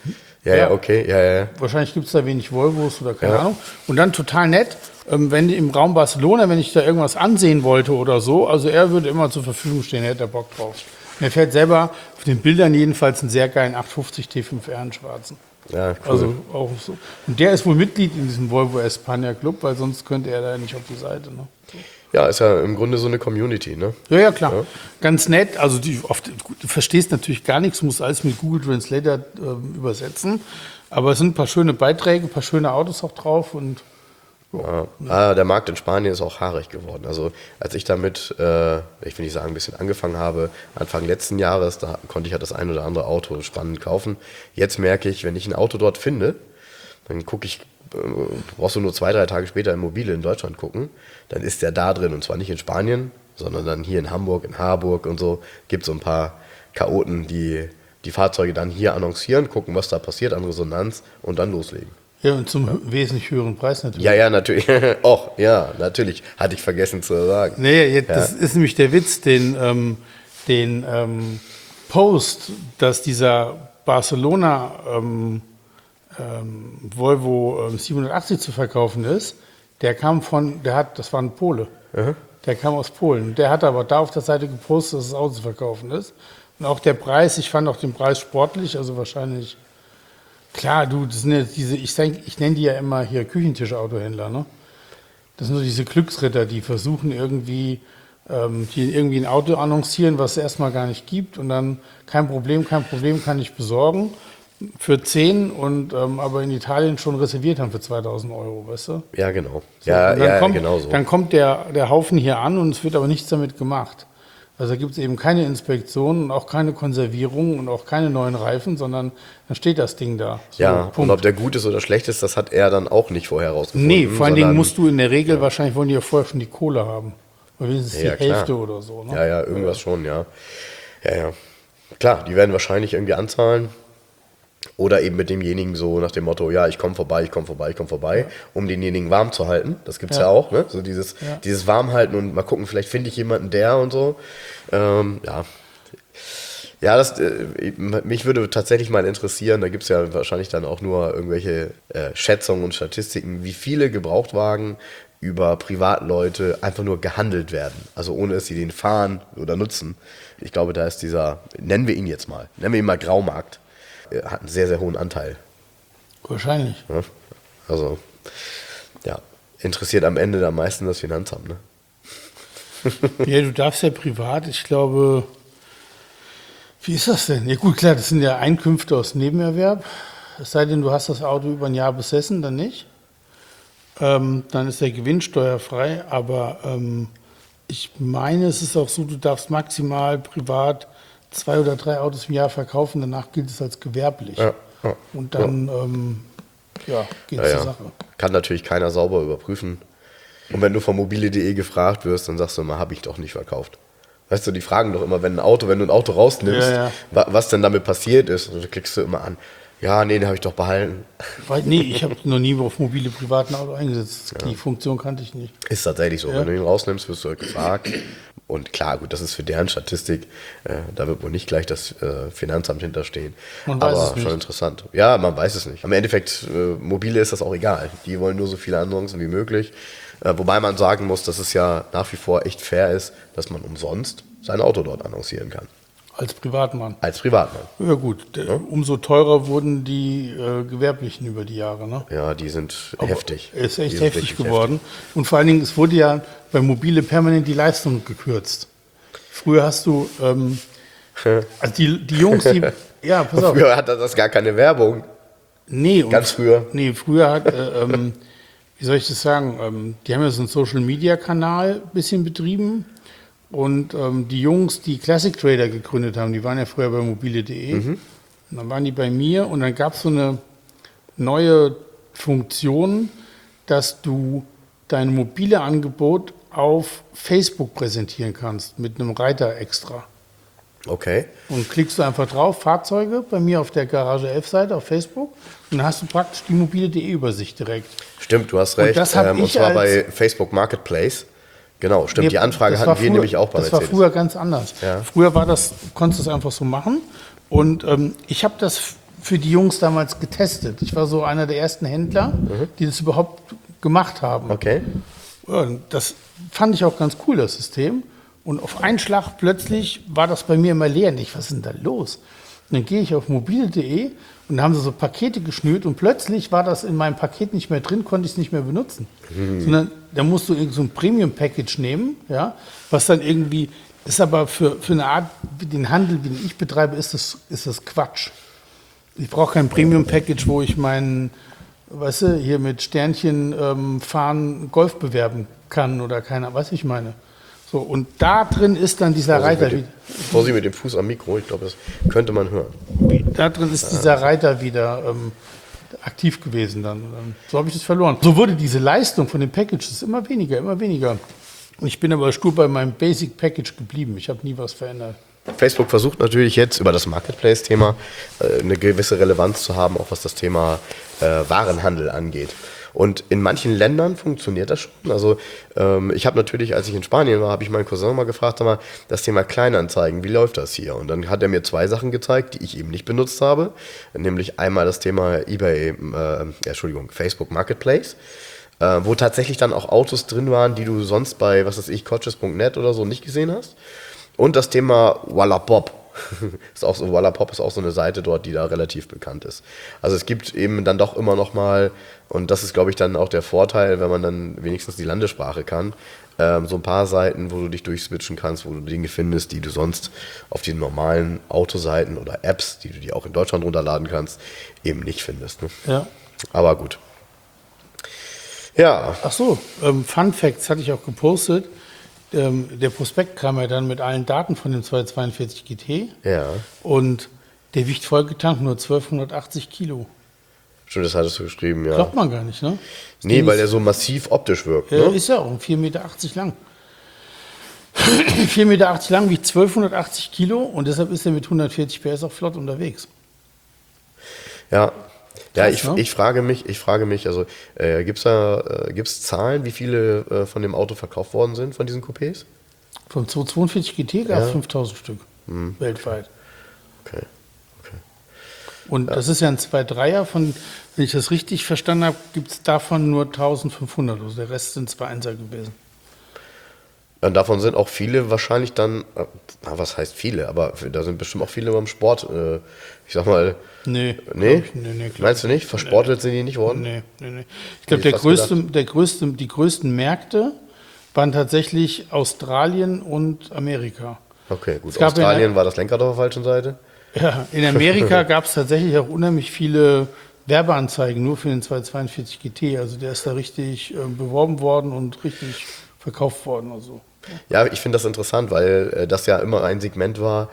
Ja. Wahrscheinlich gibt es da wenig Volvos oder keine Ahnung. Und dann total nett, wenn im Raum Barcelona, wenn ich da irgendwas ansehen wollte oder so, also er würde immer zur Verfügung stehen, er hätte da Bock drauf. Er fährt selber auf den Bildern jedenfalls einen sehr geilen 850 T5R in schwarzen. Ja, cool. Also auch so. Und der ist wohl Mitglied in diesem Volvo España Club, weil sonst könnte er da nicht auf die Seite. Ne? Ja, ist ja im Grunde so eine Community, ne? Ja, klar. Ja. Ganz nett. Also du verstehst natürlich gar nichts, musst alles mit Google Translator übersetzen. Aber es sind ein paar schöne Beiträge, ein paar schöne Autos auch drauf und der Markt in Spanien ist auch haarig geworden. Also als ich damit, ich will nicht sagen, ein bisschen angefangen habe, Anfang letzten Jahres, da konnte ich ja das ein oder andere Auto spannend kaufen. Jetzt merke ich, wenn ich ein Auto dort finde, dann gucke ich, brauchst du nur 2-3 Tage später im Mobile in Deutschland gucken, dann ist der da drin. Und zwar nicht in Spanien, sondern dann hier in Hamburg, in Harburg und so. Gibt so ein paar Chaoten, die Fahrzeuge dann hier annoncieren, gucken, was da passiert an Resonanz und dann loslegen. Ja, und zum wesentlich höheren Preis natürlich. Ja, natürlich. Natürlich. Hatte ich vergessen zu sagen. Nee, das ist nämlich der Witz, den Post, dass dieser Barcelona Volvo 780 zu verkaufen ist, das war ein Pole. Der kam aus Polen. Der hat aber da auf der Seite gepostet, dass das Auto zu verkaufen ist. Und auch der Preis, ich fand auch den Preis sportlich, also wahrscheinlich Klar, du, das sind jetzt ich nenne die ja immer hier Küchentisch-Autohändler, ne? Das sind so diese Glücksritter, die versuchen irgendwie, die irgendwie ein Auto annoncieren, was es erstmal gar nicht gibt und dann kein Problem, kann ich besorgen für 10 und aber in Italien schon reserviert haben für 2.000 Euro, weißt du? Ja, genau. So, Ja, und dann ja, kommt, genau so. Dann kommt der Haufen hier an und es wird aber nichts damit gemacht. Also da gibt es eben keine Inspektion und auch keine Konservierung und auch keine neuen Reifen, sondern dann steht das Ding da. So, Ja, und Punkt. ob der gut ist oder schlecht ist, das hat er dann auch nicht vorher rausgefunden. Nee, vor allen Dingen sondern- musst du in der Regel, wahrscheinlich wollen die ja vorher schon die Kohle haben. Oder wenigstens Ja, die Hälfte klar. oder so. Ne? Ja, ja, irgendwas schon, ja. Ja, ja. Klar, die werden wahrscheinlich irgendwie anzahlen. Oder eben mit demjenigen so nach dem Motto, ja, ich komme vorbei, um denjenigen warm zu halten. Das gibt's ja, auch, ne? So dieses Warmhalten und mal gucken, vielleicht finde ich jemanden, der und so. Ja. Ja, mich würde tatsächlich mal interessieren, da gibt's ja wahrscheinlich dann auch nur irgendwelche Schätzungen und Statistiken, wie viele Gebrauchtwagen über Privatleute einfach nur gehandelt werden. Also ohne, dass sie den fahren oder nutzen. Ich glaube, da ist dieser, nennen wir ihn mal Graumarkt, hat einen sehr, sehr hohen Anteil. Wahrscheinlich. Ne? Also, ja, interessiert am Ende am meisten das Finanzamt. Ne? Ja, du darfst ja privat, ich glaube, wie ist das denn? Ja gut, klar, das sind ja Einkünfte aus Nebenerwerb. Es sei denn, du hast das Auto über ein Jahr besessen, dann nicht. Dann ist der Gewinn steuerfrei, aber ich meine, es ist auch so, du darfst maximal privat 2 oder 3 Autos im Jahr verkaufen, danach gilt es als gewerblich. Ja. Und dann geht es zur Sache. Kann natürlich keiner sauber überprüfen. Und wenn du von mobile.de gefragt wirst, dann sagst du immer, habe ich doch nicht verkauft. Weißt du, die fragen doch immer, wenn du ein Auto rausnimmst, was denn damit passiert ist. Und dann klickst du immer an, ja, nee, den habe ich doch behalten. Nee, ich habe noch nie auf mobile privaten Auto eingesetzt. Die Funktion kannte ich nicht. Ist tatsächlich so. Wenn du ihn rausnimmst, wirst du halt gefragt. Und klar, gut, das ist für deren Statistik. Da wird wohl nicht gleich das Finanzamt hinterstehen. Man weiß es Aber nicht. schon interessant. Ja, man weiß es nicht. Am Endeffekt, mobile ist das auch egal. Die wollen nur so viele Annoncen wie möglich. Wobei man sagen muss, dass es ja nach wie vor echt fair ist, dass man umsonst sein Auto dort annoncieren kann. Als Privatmann. Als Privatmann. Ja gut, umso teurer wurden die Gewerblichen über die Jahre. Ne? Ja, die sind heftig. Ist Die echt sind heftig richtig geworden. Und vor allen Dingen, es wurde ja bei Mobile permanent die Leistung gekürzt. Früher hast du, also die Jungs, die, ja, pass auf. Früher hatte das gar keine Werbung. Nee, Ganz früher. Nee, früher hat, wie soll ich das sagen, die haben ja so einen Social-Media-Kanal ein bisschen betrieben. Und die Jungs, die Classic Trader gegründet haben, die waren ja früher bei mobile.de. Und dann waren die bei mir und dann gab es so eine neue Funktion, dass du dein mobile Angebot auf Facebook präsentieren kannst, mit einem Reiter extra. Okay. Und klickst du einfach drauf, Fahrzeuge, bei mir auf der Garage 11 Seite auf Facebook und dann hast du praktisch die mobile.de Übersicht direkt. Stimmt, du hast recht. das hab Und ich zwar als- bei Facebook Marketplace. Genau, stimmt. Nee, Die Anfrage das hatten war wir früher- nämlich auch bei Das war Mercedes. früher ganz anders. Ja. Früher konntest du es einfach so machen. Und ich habe das für die Jungs damals getestet. Ich war so einer der ersten Händler, die das überhaupt gemacht haben. Okay. Ja, und das fand ich auch ganz cool, das System. Und auf einen Schlag plötzlich war das bei mir immer leer. Und was ist denn da los? Und dann gehe ich auf mobile.de und da haben sie so Pakete geschnürt und plötzlich war das in meinem Paket nicht mehr drin, konnte ich es nicht mehr benutzen. Sondern da musst du irgend so ein Premium-Package nehmen, ja, was dann irgendwie, ist aber für eine Art, den Handel, den ich betreibe, ist das Quatsch. Ich brauche kein Premium-Package, wo ich meinen, weißt du, hier mit Sternchen fahren, Golf bewerben kann oder keiner, was ich meine. So, und da drin ist dann dieser Reiter wieder. Vorsicht mit dem Fuß am Mikro, ich glaube, das könnte man hören. Da drin ist dieser Reiter wieder aktiv gewesen dann. So habe ich das verloren. So wurde diese Leistung von den Packages immer weniger, immer weniger. Und ich bin aber stur bei meinem Basic Package geblieben. Ich habe nie was verändert. Facebook versucht natürlich jetzt über das Marketplace-Thema eine gewisse Relevanz zu haben, auch was das Thema Warenhandel angeht. Und in manchen Ländern funktioniert das schon. Also ich habe natürlich, als ich in Spanien war, habe ich meinen Cousin mal gefragt, sag mal, das Thema Kleinanzeigen, wie läuft das hier? Und dann hat er mir 2 Sachen gezeigt, die ich eben nicht benutzt habe. Nämlich einmal das Thema Facebook Marketplace, wo tatsächlich dann auch Autos drin waren, die du sonst bei, was weiß ich, coaches.net oder so nicht gesehen hast. Und das Thema Wallapop. Ist auch so, Wallapop ist auch so eine Seite dort, die da relativ bekannt ist. Also es gibt eben dann doch immer noch mal, und das ist, glaube ich, dann auch der Vorteil, wenn man dann wenigstens die Landessprache kann, so ein paar Seiten, wo du dich durchswitchen kannst, wo du Dinge findest, die du sonst auf den normalen Autoseiten oder Apps, die du dir auch in Deutschland runterladen kannst, eben nicht findest. Ne? Ja. Aber gut. Ja. Ach so, Fun Facts hatte ich auch gepostet. Der Prospekt kam ja dann mit allen Daten von dem 242 GT. Ja. Und der wiegt vollgetankt nur 1280 Kilo. Stimmt, das hattest du geschrieben, ja. Glaubt man gar nicht, ne? Nee, weil der so massiv optisch wirkt. Ja, Ne? ist ja auch 4,80 Meter lang. 4,80 Meter lang, wiegt 1280 Kilo und deshalb ist er mit 140 PS auch flott unterwegs. Ja. Ja, Krass, ne? ich frage mich, also gibt's Zahlen, wie viele von dem Auto verkauft worden sind, von diesen Coupés? Vom 242 GT gab es Ja. 5000 Stück weltweit. Okay. Und das ist ja ein 2.3er von, wenn ich das richtig verstanden habe, gibt es davon nur 1500. Also der Rest sind 2.1er gewesen. Und davon sind auch viele wahrscheinlich dann, was heißt viele, aber da sind bestimmt auch viele beim Sport, ich sag mal. Nee. Nee? Nee, glaub Meinst du nicht? Versportelt sind die nicht worden? Nee. Ich glaube, Hätte ich fast die größten Märkte waren tatsächlich Australien und Amerika. Okay, gut. Es gab Australien war das Lenkrad auf der falschen Seite. Ja, in Amerika gab es tatsächlich auch unheimlich viele Werbeanzeigen nur für den 242 GT. Also der ist da richtig beworben worden und richtig verkauft worden. Also. Ja, ich finde das interessant, weil das ja immer ein Segment war.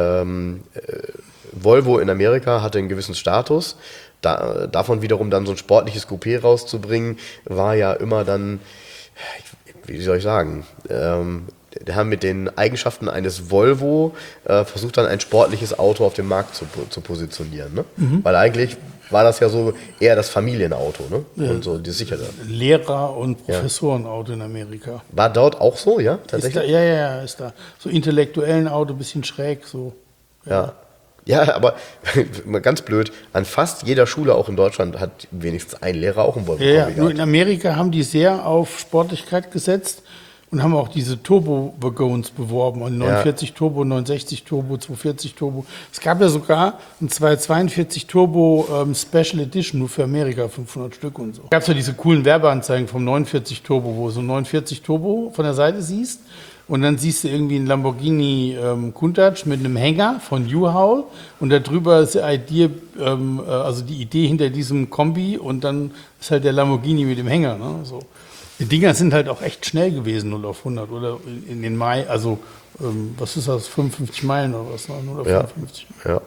Volvo in Amerika hatte einen gewissen Status. Davon wiederum dann so ein sportliches Coupé rauszubringen, war ja immer dann, wie soll ich sagen, die haben mit den Eigenschaften eines Volvo versucht dann ein sportliches Auto auf dem Markt zu positionieren. Ne? Weil eigentlich war das ja so eher das Familienauto, ne? Ja. Und so die sichere. Lehrer- und Professorenauto in Amerika. War dort auch so, ja? Tatsächlich? Ist da, ja, ist da. So intellektuellen Auto, bisschen schräg, so. Ja. Ja, aber mal ganz blöd, an fast jeder Schule auch in Deutschland hat wenigstens ein Lehrer auch ein Volvo Ja, gehabt. nur in Amerika haben die sehr auf Sportlichkeit gesetzt und haben auch diese Turbo-Wagons beworben. Und 49 Turbo, 960 Turbo, 240 Turbo. Es gab ja sogar ein 242 Turbo Special Edition, nur für Amerika, 500 Stück und so. Es gab ja diese coolen Werbeanzeigen vom 49 Turbo, wo du so 49 Turbo von der Seite siehst. Und dann siehst du irgendwie einen Lamborghini Countach mit einem Hänger von U-Haul und da drüber ist die Idee hinter diesem Kombi und dann ist halt der Lamborghini mit dem Hänger. Ne? So. Die Dinger sind halt auch echt schnell gewesen, 0 auf 100 oder in den Mai, also was ist das, 55 Meilen oder was, ne? 0 auf 55. Ja.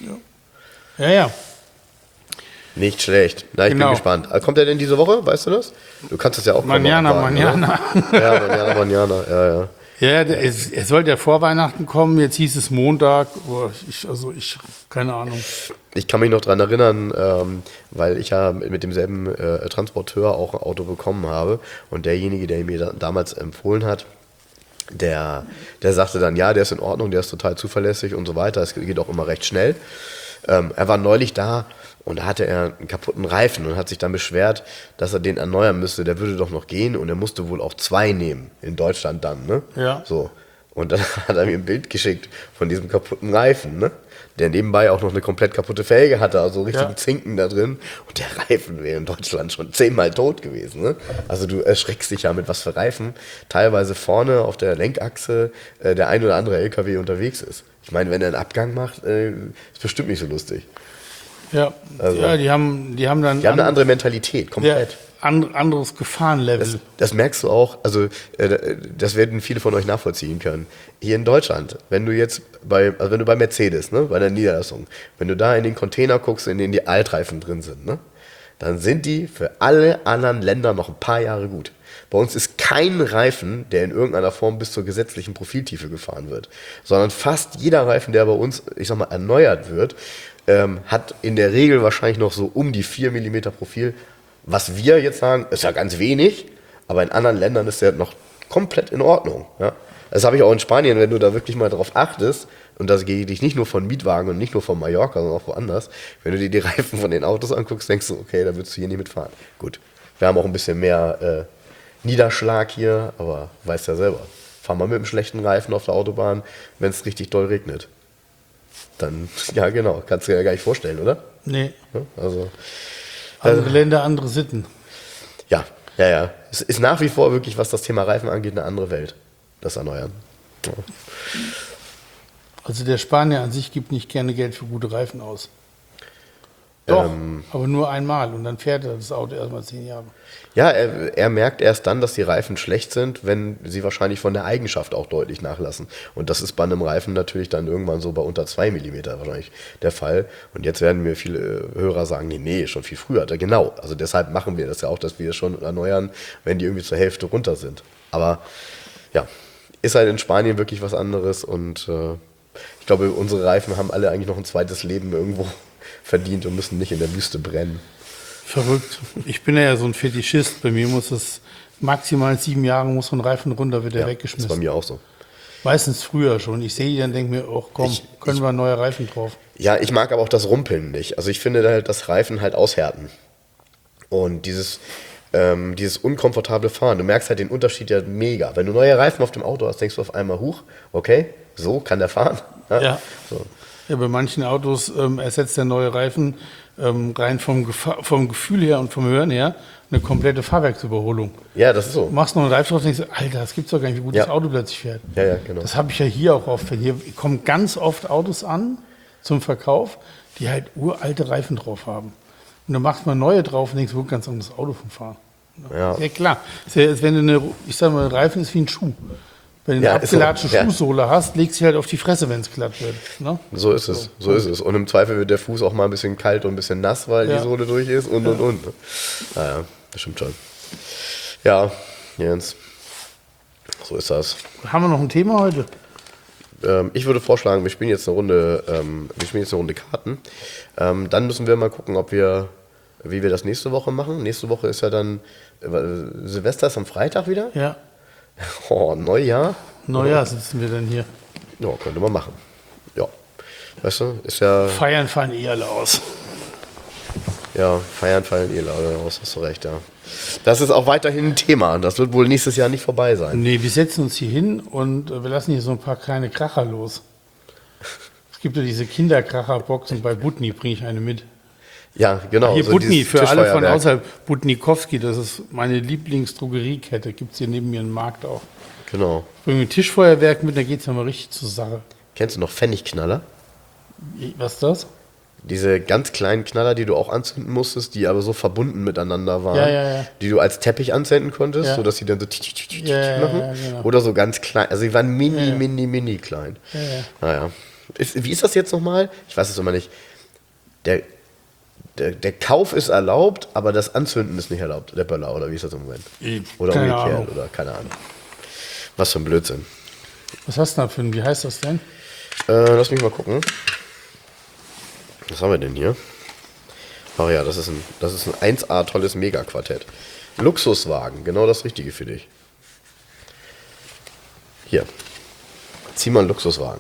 Ja. Nicht schlecht. Na, ich bin Genau. gespannt. Kommt er denn diese Woche? Weißt du das? Du kannst es ja auch Manana. Ja, Manana. Ja. Ja, er sollte ja vor Weihnachten kommen, jetzt hieß es Montag, keine Ahnung. Ich kann mich noch dran erinnern, weil ich ja mit demselben Transporteur auch ein Auto bekommen habe und derjenige, der mir damals empfohlen hat, der sagte dann, ja, der ist in Ordnung, der ist total zuverlässig und so weiter, es geht auch immer recht schnell. Er war neulich da und da hatte er einen kaputten Reifen und hat sich dann beschwert, dass er den erneuern müsste. Der würde doch noch gehen und er musste wohl auch 2 nehmen, in Deutschland dann, ne? Ja. So. Und dann hat er mir ein Bild geschickt von diesem kaputten Reifen, ne? Der nebenbei auch noch eine komplett kaputte Felge hatte, also richtigen Zinken da drin. Und der Reifen wäre in Deutschland schon 10-mal tot gewesen, ne? Also du erschreckst dich ja mit was für Reifen teilweise vorne auf der Lenkachse der ein oder andere LKW unterwegs ist. Ich meine, wenn er einen Abgang macht, ist bestimmt nicht so lustig. Ja, Also, die haben dann Die haben eine andere Mentalität, komplett. anderes Gefahrenlevel. Das merkst du auch, also das werden viele von euch nachvollziehen können. Hier in Deutschland, wenn du jetzt bei Mercedes, ne, bei der Niederlassung, wenn du da in den Container guckst, in denen die Altreifen drin sind, ne, dann sind die für alle anderen Länder noch ein paar Jahre gut. Bei uns ist kein Reifen, der in irgendeiner Form bis zur gesetzlichen Profiltiefe gefahren wird, sondern fast jeder Reifen, der bei uns, ich sag mal, erneuert wird, hat in der Regel wahrscheinlich noch so um die 4 mm Profil. Was wir jetzt sagen, ist ja ganz wenig, aber in anderen Ländern ist der noch komplett in Ordnung. Ja? Das habe ich auch in Spanien, wenn du da wirklich mal drauf achtest, und das gehe ich nicht nur von Mietwagen und nicht nur von Mallorca, sondern auch woanders, wenn du dir die Reifen von den Autos anguckst, denkst du, okay, da würdest du hier nicht mitfahren. Gut, wir haben auch ein bisschen mehr Niederschlag hier, aber weißt ja selber, fahr mal mit einem schlechten Reifen auf der Autobahn, wenn es richtig doll regnet. Dann, ja genau, kannst du dir ja gar nicht vorstellen, oder? Nee, Ja, also, andere Länder, andere Sitten. ja. Es ist nach wie vor wirklich, was das Thema Reifen angeht, eine andere Welt, das Erneuern. Ja. Also der Spanier an sich gibt nicht gerne Geld für gute Reifen aus. Doch, aber nur einmal und dann fährt er das Auto erstmal 10 Jahre. Ja, er merkt erst dann, dass die Reifen schlecht sind, wenn sie wahrscheinlich von der Eigenschaft auch deutlich nachlassen. Und das ist bei einem Reifen natürlich dann irgendwann so bei unter 2 mm wahrscheinlich der Fall. Und jetzt werden mir viele Hörer sagen, nee, schon viel früher. Genau, also deshalb machen wir das ja auch, dass wir es schon erneuern, wenn die irgendwie zur Hälfte runter sind. Aber ja, ist halt in Spanien wirklich was anderes und ich glaube, unsere Reifen haben alle eigentlich noch ein zweites Leben irgendwo verdient und müssen nicht in der Wüste brennen. Verrückt. Ich bin ja so ein Fetischist. Bei mir muss es maximal 7 Jahre muss so ein Reifen runter, wird der Ja, das ist weggeschmissen. bei mir auch so. Meistens früher schon. Ich sehe die dann, denke mir, oh komm, können wir neue Reifen drauf. Ja, ich mag aber auch das Rumpeln nicht. Also ich finde halt, dass Reifen halt aushärten. Und dieses unkomfortable Fahren, du merkst halt den Unterschied ja mega. Wenn du neue Reifen auf dem Auto hast, denkst du auf einmal, huch, okay, so kann der fahren. Ja. So. Ja, bei manchen Autos ersetzt der neue Reifen rein vom Gefühl her und vom Hören her eine komplette Fahrwerksüberholung. Ja, das ist so. Du machst noch einen Reifen drauf und denkst, Alter, das gibt's doch gar nicht, wie gut Ja. das Auto plötzlich fährt. Ja, genau. Das habe ich ja hier auch oft. Hier kommen ganz oft Autos an zum Verkauf, die halt uralte Reifen drauf haben. Und dann machst du mal neue drauf und denkst, wo ganz anderes Auto vom Fahren. Ja. Ja klar. Ist ja, als wenn du ich sag mal, ein Reifen ist wie ein Schuh. Wenn du Ja, eine ist so. abgelatschte Ja. Fußsohle hast, legst du sie halt auf die Fresse, wenn es glatt wird. Ne? So ist es, so ist es. Und im Zweifel wird der Fuß auch mal ein bisschen kalt und ein bisschen nass, weil Ja. die Sohle durch ist und. Naja, das stimmt schon. Ja, Jens, so ist das. Haben wir noch ein Thema heute? Ich würde vorschlagen, wir spielen jetzt eine Runde Karten. Dann müssen wir mal gucken, wie wir das nächste Woche machen. Nächste Woche ist ja dann Silvester ist am Freitag wieder. Ja. Oh, Neujahr. Neujahr sitzen wir dann hier. Ja, könnte man machen. Ja. Weißt du, ist ja. Feiern fallen eh alle aus. Ja, feiern fallen eh alle aus, hast du recht, ja. Das ist auch weiterhin ein Thema. Das wird wohl nächstes Jahr nicht vorbei sein. Nee, wir setzen uns hier hin und wir lassen hier so ein paar kleine Kracher los. Es gibt ja diese Kinderkracher-Boxen, bei Butni bringe ich eine mit. Ja, genau. Hier so Butni, dieses für alle von Tischfeuerwerk. außerhalb. Butnikowski, das ist meine Lieblingsdrogeriekette. Gibt es hier neben mir einen Markt auch. Genau. Bringen wir ein Tischfeuerwerk mit, da geht es ja mal richtig zur Sache. Kennst du noch Pfennigknaller? Was ist das? Diese ganz kleinen Knaller, die du auch anzünden musstest, die aber so verbunden miteinander waren, Ja. die du als Teppich anzünden konntest, Ja. sodass die dann so Ja, machen. genau. Oder so ganz klein. Also die waren mini klein. Ja. Naja. Wie ist das jetzt nochmal? Ich weiß es immer nicht. Der Kauf ist erlaubt, aber das Anzünden ist nicht erlaubt. Der Böller, oder wie ist das im Moment? Oder Keine umgekehrt, Ahnung. oder keine Ahnung. Was für ein Blödsinn. Was hast du da für ein, wie heißt das denn? Lass mich mal gucken. Was haben wir denn hier? Ach ja, das ist ein 1A tolles Megaquartett. Luxuswagen, genau das Richtige für dich. Hier. Zieh mal einen Luxuswagen.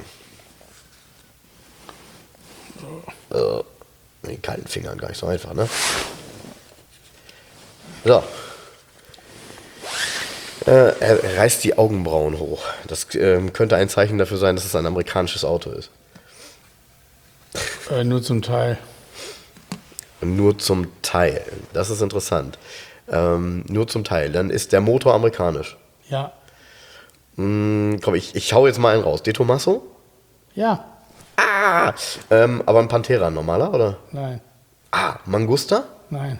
Mit den kalten Fingern gar nicht so einfach, ne? So. Er reißt die Augenbrauen hoch. Das könnte ein Zeichen dafür sein, dass es ein amerikanisches Auto ist. Nur zum Teil. Nur zum Teil. Das ist interessant. Nur zum Teil. Dann ist der Motor amerikanisch. Ja. Komm, ich hau jetzt mal einen raus. De Tomaso? Ja. Aber ein Pantera, ein normaler, oder? Nein. Mangusta? Nein.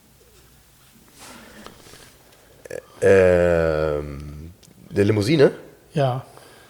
Der Limousine? Ja.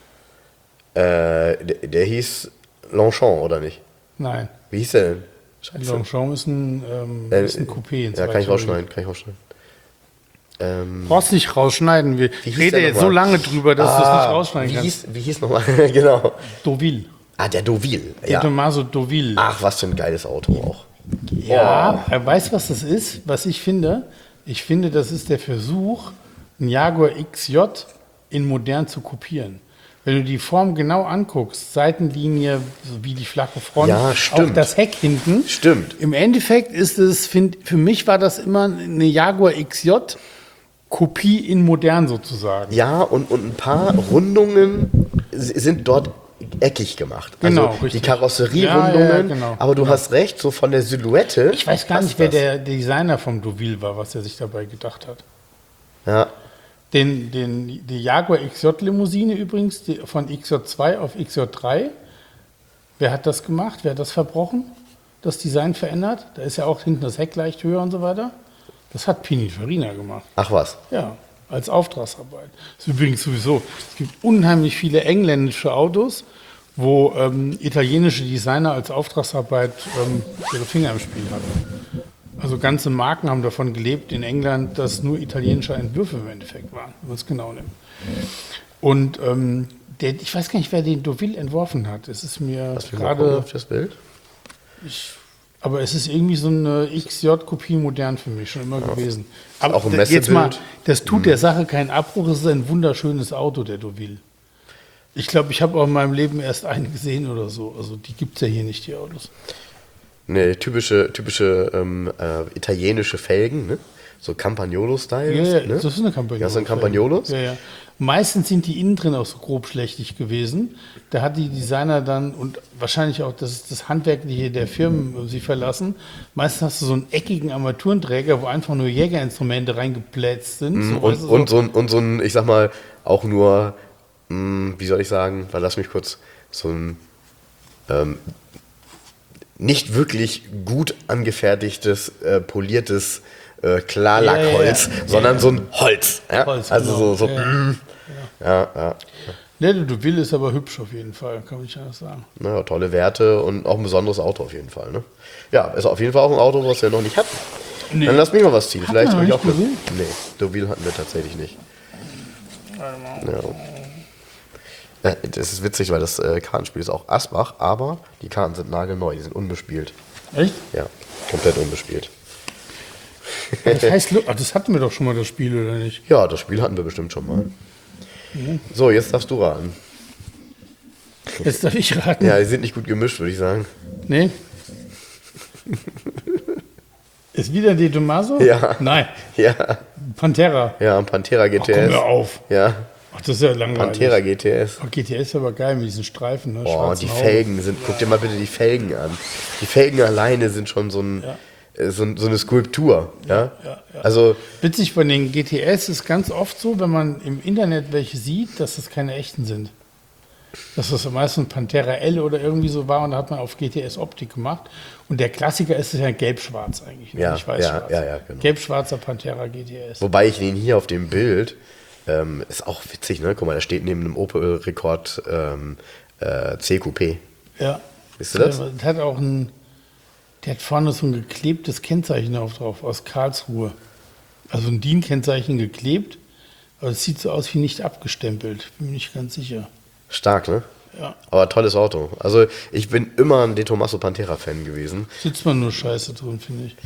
Der hieß Longchamp, oder nicht? Nein. Wie hieß der denn? Scheiße. Longchamp ist ein Coupé. in Ja, zwei kann ich Türen. rausschneiden. Brauchst nicht rausschneiden. Wir Wie hieß reden der jetzt nochmal? so lange drüber, dass du es nicht rausschneiden wie kannst. hieß nochmal? Genau. Deauville. Der Deauville. De Ja. Tommaso Deauville. Ach, was für ein geiles Auto auch. Ja, er weiß, was das ist, was ich finde. Ich finde, das ist der Versuch, ein Jaguar XJ in modern zu kopieren. Wenn du die Form genau anguckst, Seitenlinie, so wie die flache Front, Ja, stimmt. auch das Heck hinten. Stimmt. Im Endeffekt ist es, für mich war das immer eine Jaguar XJ, Kopie in modern sozusagen. Ja, und ein paar Rundungen sind dort eckig gemacht. Genau, also richtig. die Karosserierundungen, genau. aber du hast recht, so von der Silhouette. Ich weiß gar passt nicht, wer das. der Designer vom Deauville war, was er sich dabei gedacht hat. Ja, Die Jaguar XJ-Limousine übrigens, von XJ2 auf XJ3. Wer hat das gemacht? Wer hat das verbrochen? Das Design verändert? Da ist ja auch hinten das Heck leicht höher und so weiter. Das hat Pininfarina gemacht. ach was. Ja, als Auftragsarbeit. Das ist übrigens sowieso, es gibt unheimlich viele engländische Autos, wo italienische Designer als Auftragsarbeit ihre Finger im Spiel hatten. Also ganze Marken haben davon gelebt in England, dass nur italienische Entwürfe im Endeffekt waren, wenn man es genau nimmt. Und ich weiß gar nicht, wer den Deauville entworfen hat. Es ist mir Hast du mal gucken gerade, auf das Bild? aber es ist irgendwie so eine XJ-Kopie modern für mich schon immer gewesen. Aber Auch ein jetzt mal, Messebild. das tut der Sache keinen Abbruch. Es ist ein wunderschönes Auto, der Deauville. Ich glaube, ich habe auch in meinem Leben erst einen gesehen oder so. Also die gibt es ja hier nicht, die Autos. Ne, typische italienische Felgen, ne? So Campagnolo-Style. Ja, ne? das ist eine Campagnolo. Ja, so ein Campagnolos? Ja. Meistens sind die innen drin auch so grobschlächtig gewesen. Da hat die Designer dann und wahrscheinlich auch das Handwerkliche der Firmen sie verlassen. Meistens hast du so einen eckigen Armaturenträger, wo einfach nur Jägerinstrumente reingeplätzt sind. So, weißt du, Und so ein, ich sag mal, auch nur, wie soll ich sagen, lass mich kurz, so ein nicht wirklich gut angefertigtes, poliertes Klarlackholz, sondern so ein Holz. Ja? Holz, also genau. ja. Der Deauville ist aber hübsch auf jeden Fall, kann man nicht anders sagen. Naja, tolle Werte und auch ein besonderes Auto auf jeden Fall. Ne? Ja, ist auf jeden Fall auch ein Auto, was wir noch nicht hatten. Nee. Dann lass mich mal was ziehen. Vielleicht wir habe ich noch auch nicht gesehen? Nee, Deauville hatten wir tatsächlich nicht. Ja. Das ist witzig, weil das Kartenspiel ist auch Asbach, aber die Karten sind nagelneu, die sind unbespielt. Echt? Ja, komplett unbespielt. Das heißt, das hatten wir doch schon mal, das Spiel, oder nicht? Ja, das Spiel hatten wir bestimmt schon mal. So, jetzt darfst du raten. Jetzt darf ich raten. Ja, die sind nicht gut gemischt, würde ich sagen. Nee. Ist wieder die Tommaso? Ja. Nein, Ja, Pantera. ja, ein Pantera Ach, komm GTS. mir auf. Ja, Ach, das ist ja langweilig. Pantera GTS. Oh, GTS ist aber geil mit diesen Streifen. Ne? Boah, schwarzen die Augen. Felgen sind, guck dir mal bitte die Felgen an. Die Felgen alleine sind schon so eine Skulptur. Ja? Ja. Also, Witzig, bei den GTS ist ganz oft so, wenn man im Internet welche sieht, dass das keine echten sind. Dass das meistens Pantera L oder irgendwie so war und da hat man auf GTS Optik gemacht. Und der Klassiker ist es ja gelb-schwarz eigentlich, ne? Ja, nicht weiß-schwarz. ja, genau. Gelb-schwarzer Pantera GTS. wobei ich den hier auf dem Bild, ist auch witzig, ne? Guck mal, da steht neben einem Opel Rekord CQP. Ja. Siehst du das? Der hat auch der hat vorne so ein geklebtes Kennzeichen drauf aus Karlsruhe. Also ein DIN-Kennzeichen geklebt, aber es sieht so aus wie nicht abgestempelt. Bin mir nicht ganz sicher. Stark, ne? Ja. Aber tolles Auto. Also ich bin immer ein De Tomaso Pantera-Fan gewesen. Sitzt man nur scheiße drin, finde ich.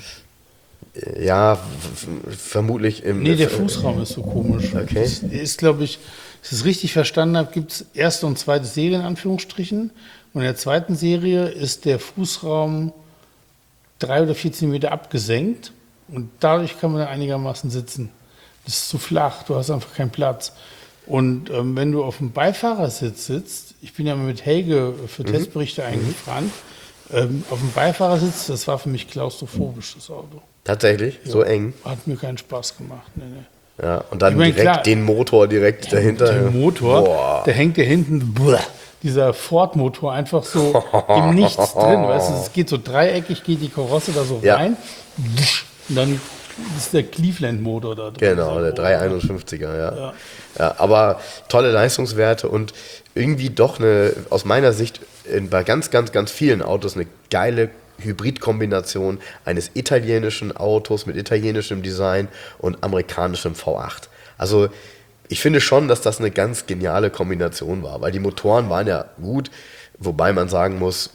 Ja, vermutlich im... Nee, der Fußraum ist so komisch. Okay. Das ist, glaube ich, wenn ich es richtig verstanden habe, gibt es erste und zweite Serie in Anführungsstrichen. Und in der zweiten Serie ist der Fußraum 3 oder 4 Zentimeter abgesenkt. Und dadurch kann man dann einigermaßen sitzen. Das ist zu flach, du hast einfach keinen Platz. Und wenn du auf dem Beifahrersitz sitzt, ich bin ja mal mit Helge für Testberichte eingefahren, auf dem Beifahrersitz, das war für mich klaustrophobisch, das Auto. Tatsächlich? So eng? Hat mir keinen Spaß gemacht. Nee. Ja, und dann Ich meine, direkt klar, den Motor direkt dahinter. Der Motor, Boah. der hängt ja hinten, dieser Ford-Motor einfach so im Nichts drin. Weißt du, es geht so dreieckig, geht die Karosse da so Ja. rein. Und dann ist der Cleveland-Motor da drin. Genau, der 351er, ja. Ja, aber tolle Leistungswerte und irgendwie doch aus meiner Sicht bei ganz, ganz, ganz vielen Autos eine geile Hybridkombination eines italienischen Autos mit italienischem Design und amerikanischem V8. Also ich finde schon, dass das eine ganz geniale Kombination war, weil die Motoren waren ja gut, wobei man sagen muss,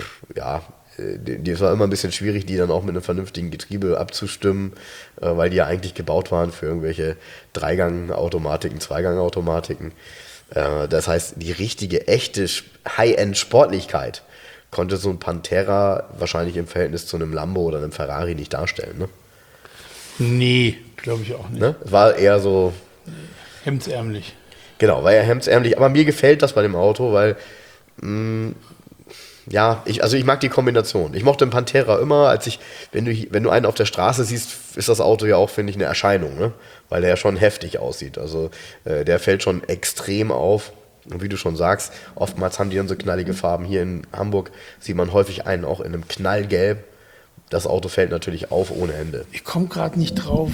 es war immer ein bisschen schwierig, die dann auch mit einem vernünftigen Getriebe abzustimmen, weil die ja eigentlich gebaut waren für irgendwelche Dreigang-Automatiken, Zweigang-Automatiken. Das heißt, die richtige, echte High-End-Sportlichkeit konnte so ein Pantera wahrscheinlich im Verhältnis zu einem Lambo oder einem Ferrari nicht darstellen. Ne? Nee, glaube ich auch nicht. Ne? War eher so... Hemdsärmlich. Genau, war ja hemdsärmlich. Aber mir gefällt das bei dem Auto, weil Ja, ich mag die Kombination. Ich mochte den Pantera immer, wenn du einen auf der Straße siehst, ist das Auto ja auch, finde ich, eine Erscheinung, ne? Weil der ja schon heftig aussieht. Also der fällt schon extrem auf. Und wie du schon sagst, oftmals haben die dann so knallige Farben. Hier in Hamburg sieht man häufig einen auch in einem Knallgelb. Das Auto fällt natürlich auf ohne Ende. Ich komme gerade nicht drauf.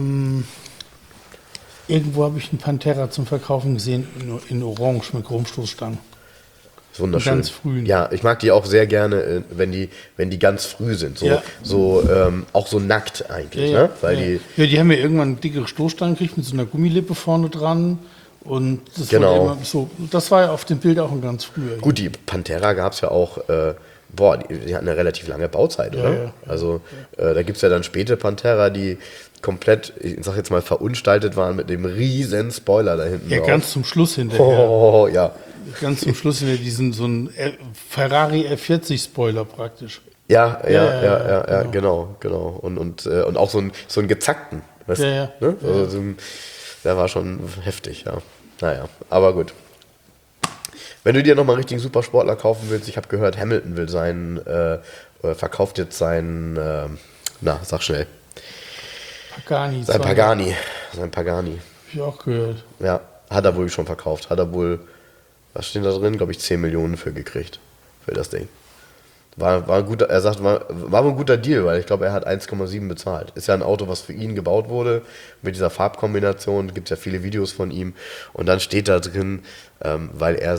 Irgendwo habe ich einen Pantera zum Verkaufen gesehen, in Orange mit Chromstoßstangen. Wunderschön. Ganz früh. Ja, ich mag die auch sehr gerne, wenn die ganz früh sind. Auch so nackt eigentlich. Ja, ne? Weil die haben ja irgendwann dickere Stoßstangen gekriegt mit so einer Gummilippe vorne dran. Und das Genau. war immer so. Das war ja auf dem Bild auch ein ganz früher. Gut, die Pantera gab es ja auch, die hatten eine relativ lange Bauzeit, oder? Ja. Also da gibt es ja dann späte Pantera, die komplett, ich sag jetzt mal, verunstaltet waren mit dem riesen Spoiler da hinten Ja, drauf. ganz zum Schluss hinterher. Oh, ja. Ganz zum Schluss hinterher so ein Ferrari F40-Spoiler praktisch. Ja, genau. genau. Und auch so einen gezackten. Weißt du? Ja. Ne? Also, der war schon heftig, ja. Naja, aber gut. Wenn du dir nochmal einen richtigen Supersportler kaufen willst, ich habe gehört, Hamilton will verkauft jetzt sag schnell. Pagani. Sein Pagani. Hab ich auch gehört. Ja, hat er wohl schon verkauft. Hat er wohl, was steht da drin? Glaube ich 10 Millionen für gekriegt. Für das Ding. War ein guter, er sagt, war wohl ein guter Deal, weil ich glaube, er hat 1,7 bezahlt. Ist ja ein Auto, was für ihn gebaut wurde, mit dieser Farbkombination, gibt es ja viele Videos von ihm. Und dann steht da drin, weil er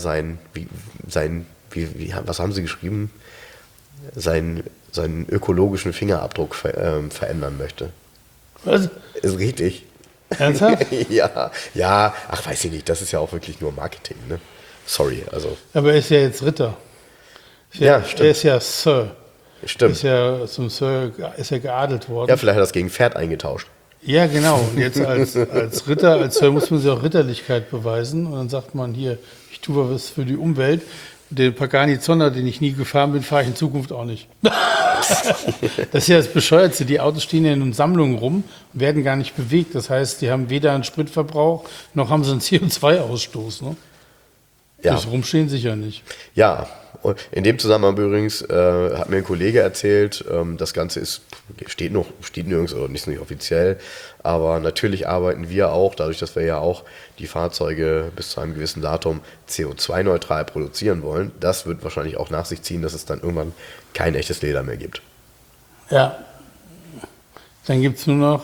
was haben sie geschrieben? Seinen ökologischen Fingerabdruck verändern möchte. Was? Ist richtig. Ernsthaft? ja, weiß ich nicht, das ist ja auch wirklich nur Marketing, ne? Sorry, also. Aber er ist ja jetzt Ritter. Stimmt. Er ist ja Sir. Stimmt. Ist ja zum Sir geadelt worden. Ja, vielleicht hat er das gegen Pferd eingetauscht. Ja, genau. Und jetzt als Ritter, als Sir muss man sich auch Ritterlichkeit beweisen. Und dann sagt man hier, ich tue was für die Umwelt. Den Pagani Zonda, den ich nie gefahren bin, fahre ich in Zukunft auch nicht. Das ist ja das Bescheuertste. Die Autos stehen ja in Sammlungen rum und werden gar nicht bewegt. Das heißt, die haben weder einen Spritverbrauch, noch haben sie einen CO2-Ausstoß. Ne? Ja. Das Rumstehen sicher nicht. Ja, und in dem Zusammenhang übrigens hat mir ein Kollege erzählt, das Ganze steht nirgends oder nicht offiziell, aber natürlich arbeiten wir auch, dadurch, dass wir ja auch die Fahrzeuge bis zu einem gewissen Datum CO2-neutral produzieren wollen. Das wird wahrscheinlich auch nach sich ziehen, dass es dann irgendwann kein echtes Leder mehr gibt. Ja. Dann gibt es nur noch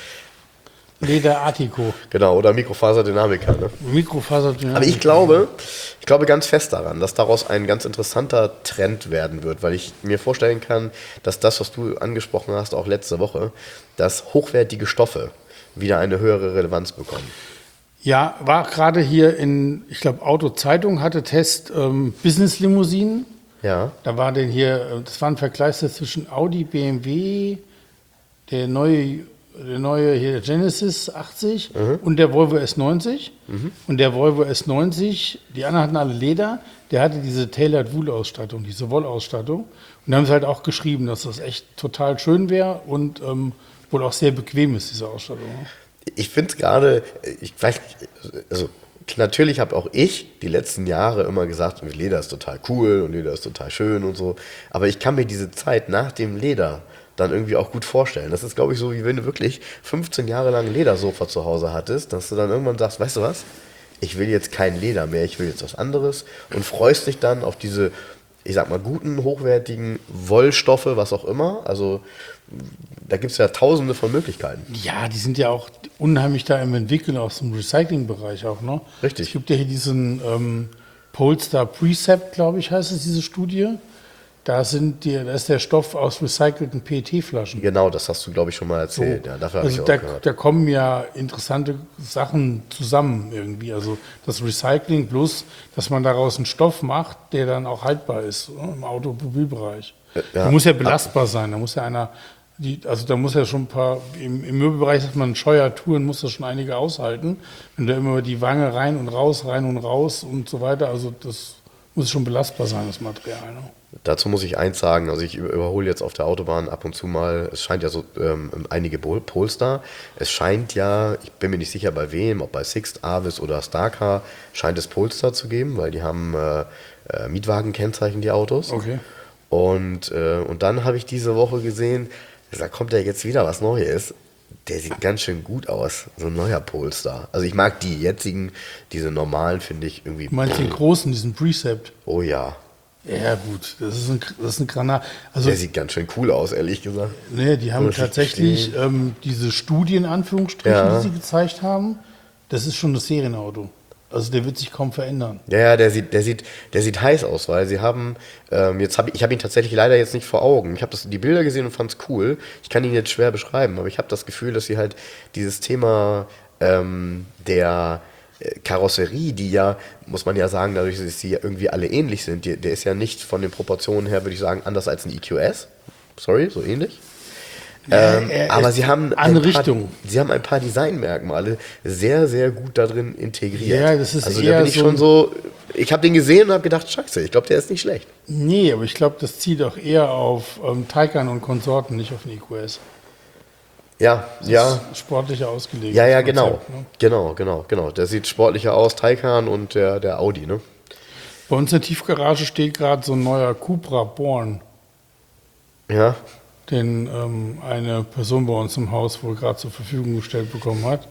Leder Artico. Genau, oder Mikrofaserdynamiker. Ne? Mikrofaserdynamiker. Aber ich glaube ganz fest daran, dass daraus ein ganz interessanter Trend werden wird, weil ich mir vorstellen kann, dass das, was du angesprochen hast, auch letzte Woche, dass hochwertige Stoffe wieder eine höhere Relevanz bekommen. Ja, war gerade hier ich glaube, Auto-Zeitung hatte Test Business-Limousinen. Ja. Da war das war ein Vergleichstest zwischen Audi, BMW, der neue hier Genesis 80 und der Volvo S90. Und der Volvo S90, die anderen hatten alle Leder, der hatte diese Tailored Wool-Ausstattung, diese Wollausstattung. Und da haben sie halt auch geschrieben, dass das echt total schön wäre und wohl auch sehr bequem ist, diese Ausstattung. Ich finde es gerade, ich weiß nicht, also natürlich habe auch ich die letzten Jahre immer gesagt, Leder ist total cool und Leder ist total schön und so. Aber ich kann mir diese Zeit nach dem Leder dann irgendwie auch gut vorstellen. Das ist, glaube ich, so, wie wenn du wirklich 15 Jahre lang ein Ledersofa zu Hause hattest, dass du dann irgendwann sagst, weißt du was, ich will jetzt kein Leder mehr, ich will jetzt was anderes und freust dich dann auf diese, ich sag mal, guten, hochwertigen Wollstoffe, was auch immer. Also da gibt es ja tausende von Möglichkeiten. Ja, die sind ja auch unheimlich da im Entwickeln aus dem Recycling-Bereich auch, ne? Richtig. Es gibt ja hier diesen Polestar Precept, glaube ich, heißt es, diese Studie. Da ist der Stoff aus recycelten PET-Flaschen. Genau, das hast du, glaube ich, schon mal erzählt. So. Ja, dafür habe ich auch gehört. Da kommen ja interessante Sachen zusammen irgendwie. Also das Recycling plus, dass man daraus einen Stoff macht, der dann auch haltbar ist, ne, im Automobilbereich. Ja. Der muss ja belastbar sein. Da muss ja da muss ja schon ein paar, im Möbelbereich sagt man, Scheuertouren muss das schon einige aushalten. Wenn da immer die Wange rein und raus und so weiter, also das muss schon belastbar sein, das Material. Ne? Dazu muss ich eins sagen, also ich überhole jetzt auf der Autobahn ab und zu mal, es scheint ja so einige Polestar, es scheint ja, ich bin mir nicht sicher bei wem, ob bei Sixt, Avis oder Starcar, scheint es Polestar zu geben, weil die haben Mietwagenkennzeichen, die Autos. Okay. Und dann habe ich diese Woche gesehen, da kommt ja jetzt wieder was Neues. Der sieht ganz schön gut aus, so ein neuer Polestar. Also ich mag die jetzigen, diese normalen finde ich irgendwie... Du meinst den großen, diesen Precept? Oh ja. Ja gut, das ist ein Granat. Also, Der sieht ganz schön cool aus, ehrlich gesagt. nee, die haben Das sieht tatsächlich diese Studien, Anführungsstrichen, Ja. die sie gezeigt haben, das ist schon das Serienauto. Also der wird sich kaum verändern. Ja, der sieht heiß aus, weil sie haben, ich habe ihn tatsächlich leider jetzt nicht vor Augen. Ich habe die Bilder gesehen und fand es cool. Ich kann ihn jetzt schwer beschreiben, aber ich habe das Gefühl, dass sie halt dieses Thema der Karosserie, die ja, muss man ja sagen, dadurch, dass sie irgendwie alle ähnlich sind, der ist ja nicht von den Proportionen her, würde ich sagen, anders als ein EQS. Sorry, so ähnlich. Aber sie haben sie haben ein paar Designmerkmale sehr, sehr gut da drin integriert. Ja, das ist also eher da bin ich schon so, ich habe den gesehen und habe gedacht, scheiße, ich glaube, der ist nicht schlecht. Nee, aber ich glaube, das zielt auch eher auf Taycan und Konsorten, nicht auf den EQS. Ja, Das ist sportlicher ausgelegt. Ja, das genau. Konzept, ne? Genau. Der sieht sportlicher aus, Taycan und der Audi, ne? Bei uns in der Tiefgarage steht gerade so ein neuer Cupra Born, Ja. den eine Person bei uns im Haus wohl gerade zur Verfügung gestellt bekommen hat.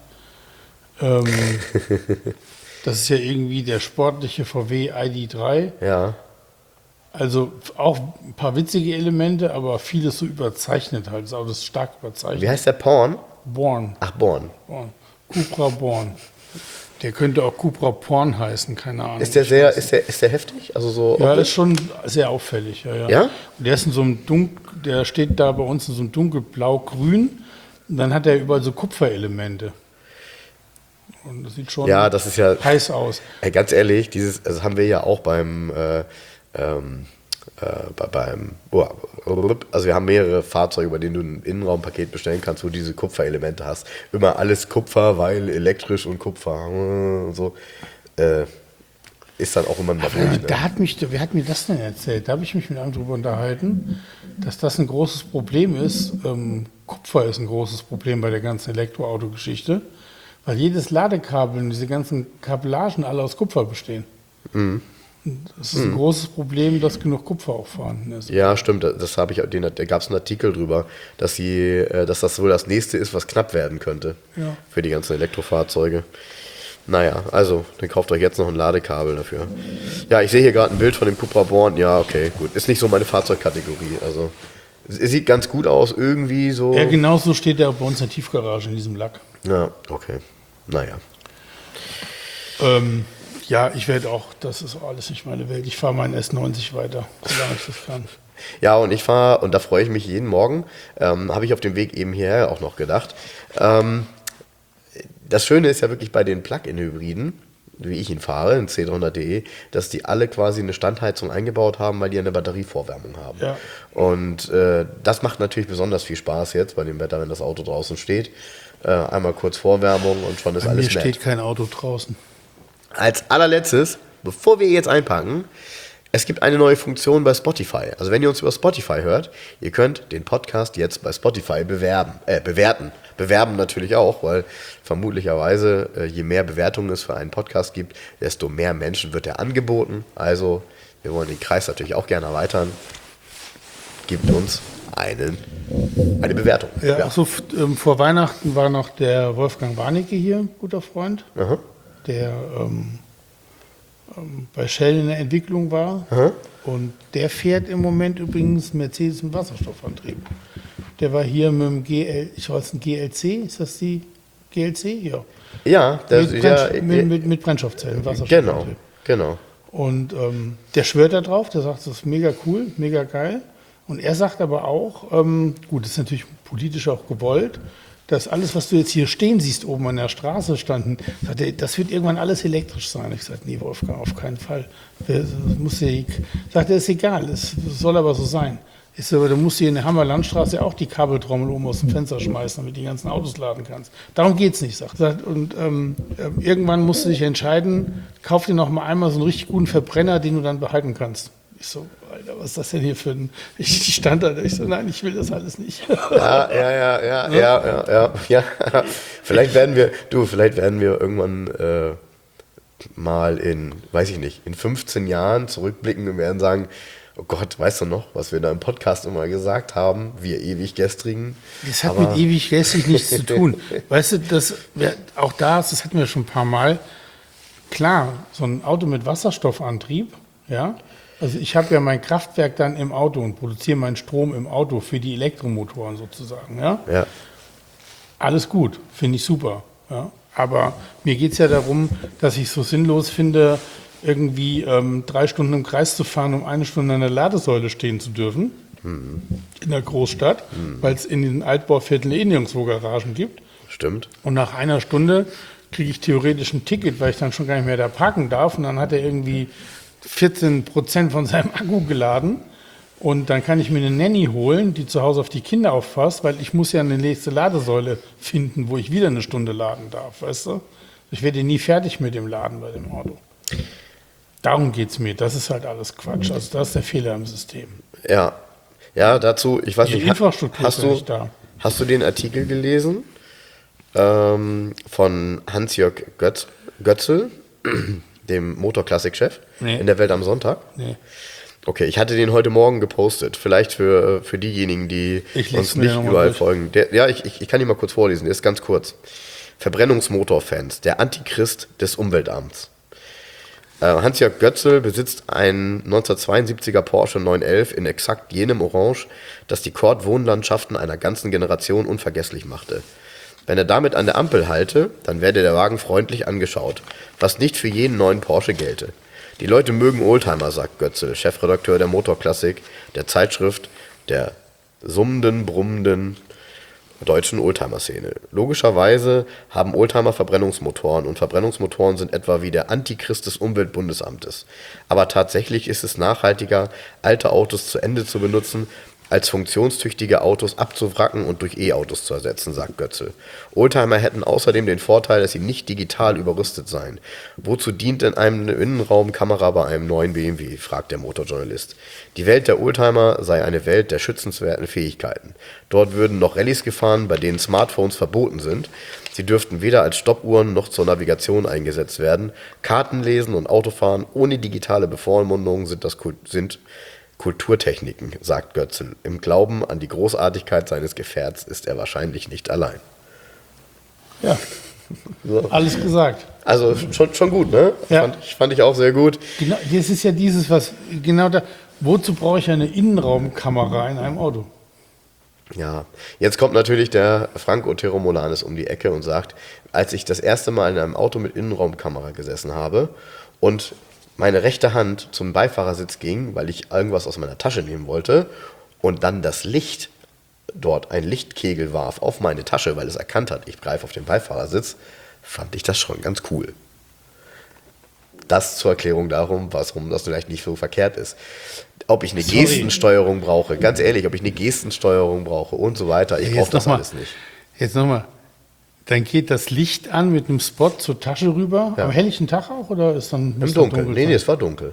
Das ist ja irgendwie der sportliche VW ID.3. Ja. Also auch ein paar witzige Elemente, aber vieles so überzeichnet halt. Das Auto ist stark überzeichnet. Wie heißt der Porn? Born. Ach, Born. Cupra Born. Der könnte auch Cupra Porn heißen, keine Ahnung. Ist der heftig? Also so Ja, optisch? ist schon sehr auffällig. Ja? Ja? Und der ist in so einem der steht da bei uns in so einem dunkelblau-grün. Und dann hat er überall so Kupferelemente. Und das sieht schon Ja, das ist ja, heiß aus. ey, ganz ehrlich, also haben wir ja auch also wir haben mehrere Fahrzeuge, bei denen du ein Innenraumpaket bestellen kannst, wo du diese Kupferelemente hast. Immer alles Kupfer, weil elektrisch und Kupfer und so. Ist dann auch immer ein Problem. Wer hat mir das denn erzählt? Da habe ich mich mit einem drüber unterhalten, dass das ein großes Problem ist. Kupfer ist ein großes Problem bei der ganzen Elektroauto-Geschichte, weil jedes Ladekabel und diese ganzen Kabellagen alle aus Kupfer bestehen. Mhm. Das ist ein großes Problem, dass genug Kupfer auch vorhanden ist. Ja, stimmt. Das habe ich, da gab es einen Artikel drüber, dass das wohl das nächste ist, was knapp werden könnte für die ganzen Elektrofahrzeuge. Naja, also, dann kauft euch jetzt noch ein Ladekabel dafür. Ja, ich sehe hier gerade ein Bild von dem Cupra Born. Ja, okay, gut. Ist nicht so meine Fahrzeugkategorie. Also, es sieht ganz gut aus, irgendwie so. Ja, genau so steht der bei uns in der Tiefgarage in diesem Lack. Ja, okay. Naja. Ja, ich werde auch, das ist alles nicht meine Welt. Ich fahre meinen S90 weiter, solange ich das kann. Ja, und ich fahre, und da freue ich mich jeden Morgen, habe ich auf dem Weg eben hierher auch noch gedacht. Das Schöne ist ja wirklich bei den Plug-in-Hybriden, wie ich ihn fahre, in C300.de, dass die alle quasi eine Standheizung eingebaut haben, weil die eine Batterievorwärmung haben. Ja. Und das macht natürlich besonders viel Spaß jetzt bei dem Wetter, wenn das Auto draußen steht. Einmal kurz Vorwärmung und schon ist Bei mir alles nett. steht kein Auto draußen. Als allerletztes, bevor wir jetzt einpacken, es gibt eine neue Funktion bei Spotify. Also wenn ihr uns über Spotify hört, ihr könnt den Podcast jetzt bei Spotify bewerten. Bewerben natürlich auch, weil vermutlicherweise je mehr Bewertungen es für einen Podcast gibt, desto mehr Menschen wird er angeboten. Also wir wollen den Kreis natürlich auch gerne erweitern. Gibt uns eine Bewertung. Ja, also vor Weihnachten war noch der Wolfgang Warnecke hier, guter Freund, Aha. der bei Shell in der Entwicklung war. Aha. Und der fährt im Moment übrigens Mercedes mit Wasserstoffantrieb. Der war hier mit dem GLC, ist das die GLC? Ja. Ja, Mit Brennstoffzellen, Wasserstoffantrieb. Genau. Und der schwört da drauf, der sagt, das ist mega cool, mega geil. Und er sagt aber auch, gut, das ist natürlich politisch auch gewollt, dass alles, was du jetzt hier stehen siehst, oben an der Straße standen, sagt er, das wird irgendwann alles elektrisch sein. Ich sagte, nee, Wolfgang, auf keinen Fall. Sagt er, ist egal, es soll aber so sein. Ich sage, aber du musst hier in der Hammer-Landstraße auch die Kabeltrommel oben aus dem Fenster schmeißen, damit du die ganzen Autos laden kannst. Darum geht's nicht, sagt er. Und irgendwann musst du dich entscheiden, kauf dir noch mal einmal so einen richtig guten Verbrenner, den du dann behalten kannst. Ich so, Alter, was ist das denn hier für ein... Ich stand da, ich so, nein, ich will das alles nicht. Ja. Vielleicht werden wir irgendwann mal in 15 Jahren zurückblicken und werden sagen, oh Gott, weißt du noch, was wir da im Podcast immer gesagt haben, wir ewig gestrigen. Das hat mit ewig gestrig nichts zu tun. Weißt du, das hatten wir schon ein paar Mal. Klar, so ein Auto mit Wasserstoffantrieb, ja. Also ich habe ja mein Kraftwerk dann im Auto und produziere meinen Strom im Auto für die Elektromotoren sozusagen, ja. Alles gut, finde ich super, ja. Aber mir geht es ja darum, dass ich es so sinnlos finde, irgendwie 3 Stunden im Kreis zu fahren, um 1 Stunde an der Ladesäule stehen zu dürfen, in der Großstadt, weil es in den Altbauvierteln nirgendwo Garagen gibt. Stimmt. Und nach 1 Stunde kriege ich theoretisch ein Ticket, weil ich dann schon gar nicht mehr da parken darf. Und dann hat er irgendwie 14% von seinem Akku geladen. Und dann kann ich mir eine Nanny holen, die zu Hause auf die Kinder aufpasst, weil ich muss ja eine nächste Ladesäule finden, wo ich wieder 1 Stunde laden darf, weißt du? Ich werde nie fertig mit dem Laden bei dem Auto. Darum geht es mir. Das ist halt alles Quatsch. Also das ist der Fehler im System. Ja, dazu, ich weiß Die nicht, Infrastruktur ist ja nicht da. Hast du den Artikel gelesen von Hans-Jörg Götzl, dem Motorklassik-Chef, in der Welt am Sonntag? Nee. Okay, ich hatte den heute Morgen gepostet. Vielleicht für diejenigen, die uns nicht überall folgen. Ich kann ihn mal kurz vorlesen. Der ist ganz kurz. Verbrennungsmotorfans, der Antichrist des Umweltamts. Hans-Jörg Götzl besitzt einen 1972er Porsche 911 in exakt jenem Orange, das die Kord-Wohnlandschaften einer ganzen Generation unvergesslich machte. Wenn er damit an der Ampel halte, dann werde der Wagen freundlich angeschaut, was nicht für jeden neuen Porsche gelte. Die Leute mögen Oldtimer, sagt Götzl, Chefredakteur der Motorklassik, der Zeitschrift der summenden, brummenden deutschen Oldtimer-Szene. Logischerweise haben Oldtimer Verbrennungsmotoren und Verbrennungsmotoren sind etwa wie der Antichrist des Umweltbundesamtes. Aber tatsächlich ist es nachhaltiger, alte Autos zu Ende zu benutzen, als funktionstüchtige Autos abzuwracken und durch E-Autos zu ersetzen, sagt Götzl. Oldtimer hätten außerdem den Vorteil, dass sie nicht digital überrüstet seien. Wozu dient denn eine Innenraumkamera bei einem neuen BMW, fragt der Motorjournalist. Die Welt der Oldtimer sei eine Welt der schützenswerten Fähigkeiten. Dort würden noch Rallyes gefahren, bei denen Smartphones verboten sind. Sie dürften weder als Stoppuhren noch zur Navigation eingesetzt werden. Kartenlesen und Autofahren ohne digitale Bevormundung sind Kulturtechniken, sagt Götzl. Im Glauben an die Großartigkeit seines Gefährts ist er wahrscheinlich nicht allein. Ja, so. Alles gesagt. Also schon gut, ne? Ja. Fand ich auch sehr gut. Genau, das ist ja dieses, was genau da. Wozu brauche ich eine Innenraumkamera in einem Auto? Ja, jetzt kommt natürlich der Frank Otero Molanes um die Ecke und sagt, als ich das erste Mal in einem Auto mit Innenraumkamera gesessen habe und meine rechte Hand zum Beifahrersitz ging, weil ich irgendwas aus meiner Tasche nehmen wollte und dann das Licht dort, ein Lichtkegel warf auf meine Tasche, weil es erkannt hat, ich greife auf den Beifahrersitz, fand ich das schon ganz cool. Das zur Erklärung darum, warum das vielleicht nicht so verkehrt ist. Ob ich eine Gestensteuerung brauche, ganz ehrlich, ob ich eine Gestensteuerung brauche und so weiter, ich brauche das alles nicht. Jetzt nochmal. Dann geht das Licht an mit einem Spot zur Tasche rüber. Ja. Am helllichen Tag auch? Oder ist dann im Dunkeln? Nee, es war dunkel.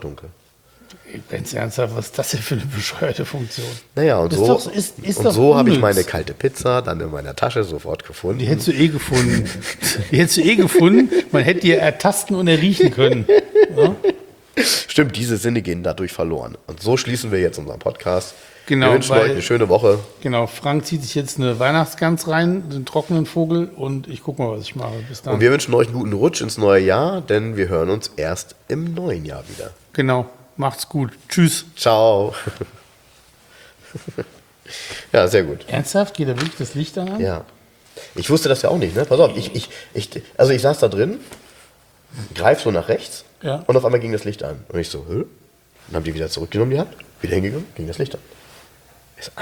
Ganz ernsthaft, was ist das denn für eine bescheuerte Funktion? Naja, und so habe ich meine kalte Pizza dann in meiner Tasche sofort gefunden. Die hättest du eh gefunden. Man hätte die ertasten und erriechen können. Ja? Stimmt, diese Sinne gehen dadurch verloren. Und so schließen wir jetzt unseren Podcast. Genau, wir wünschen euch eine schöne Woche. Genau, Frank zieht sich jetzt eine Weihnachtsgans rein, den trockenen Vogel, und ich gucke mal, was ich mache. Bis dann. Und wir wünschen euch einen guten Rutsch ins neue Jahr, denn wir hören uns erst im neuen Jahr wieder. Genau, macht's gut. Tschüss. Ciao. Ja, sehr gut. Ernsthaft? Geht da wirklich das Licht an? Ja. Ich wusste das ja auch nicht, ne? Pass auf, ich saß da drin, greif so nach rechts, ja, und auf einmal ging das Licht an. Und ich so, Hö? Dann haben die wieder zurückgenommen, die Hand, wieder hingegangen, ging das Licht an. Ich so,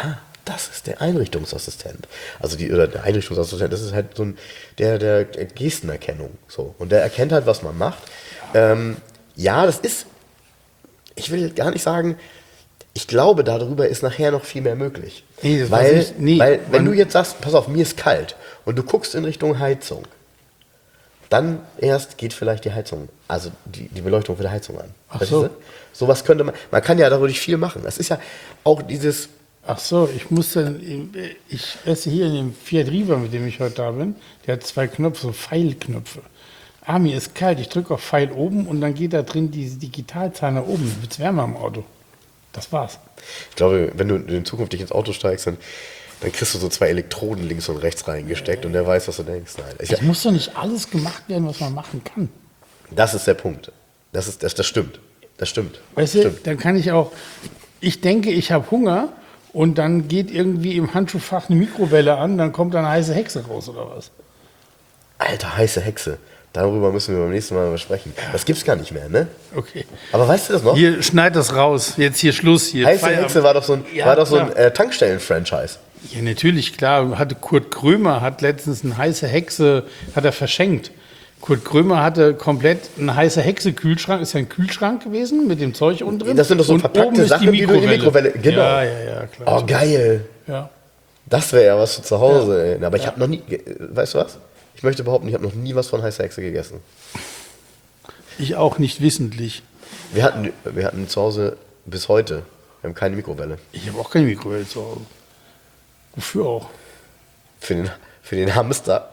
das ist der Einrichtungsassistent. Also der Einrichtungsassistent, das ist halt so der Gestenerkennung. So. Und der erkennt halt, was man macht. Ja, das ist, ich will gar nicht sagen, ich glaube, darüber ist nachher noch viel mehr möglich. Nee, das weil wenn du jetzt sagst, pass auf, mir ist kalt und du guckst in Richtung Heizung, dann erst geht vielleicht die Heizung, also die Beleuchtung für die Heizung an. Ach so. Sowas könnte man kann ja dadurch viel machen. Das ist ja auch dieses... Ach so, ich esse hier in dem Fiat Riva, mit dem ich heute da bin, der hat 2 Knöpfe, so Pfeilknöpfe. Mir ist kalt, ich drücke auf Pfeil oben und dann geht da drin diese Digitalzahl nach oben, dann wird es wärmer im Auto. Das war's. Ich glaube, wenn du in Zukunft ins Auto steigst, dann kriegst du so 2 Elektroden links und rechts reingesteckt und der weiß, was du denkst. Nein. Es muss doch nicht alles gemacht werden, was man machen kann. Das ist der Punkt. Das stimmt. Das stimmt. Weißt du, dann kann ich denke, ich habe Hunger und dann geht irgendwie im Handschuhfach eine Mikrowelle an, dann kommt da eine heiße Hexe raus oder was? Alter, heiße Hexe. Darüber müssen wir beim nächsten Mal sprechen. Das gibt's gar nicht mehr, ne? Okay. Aber weißt du das noch? Hier, schneid das raus. Jetzt hier Schluss. Hier. Heiße Feierabend. Hexe war doch so ein Tankstellen-Franchise. Ja, natürlich, klar. Kurt Krömer hat letztens eine heiße Hexe, hat er verschenkt. Kurt Krömer hatte komplett einen heiße Hexe-Kühlschrank. Ist ja ein Kühlschrank gewesen mit dem Zeug unten drin. Das sind doch so verpackte Sachen, die du in die Mikrowelle... Genau. Ja, klar. Oh, geil. Ja. Das wäre ja was für zu Hause. Ja. Aber ich habe noch nie... Weißt du was? Ich möchte behaupten, ich habe noch nie was von heißer Hexe gegessen. Ich auch nicht wissentlich. Wir hatten zu Hause bis heute, wir haben keine Mikrowelle. Ich habe auch keine Mikrowelle zu Hause. Wofür auch? Für den Hamster.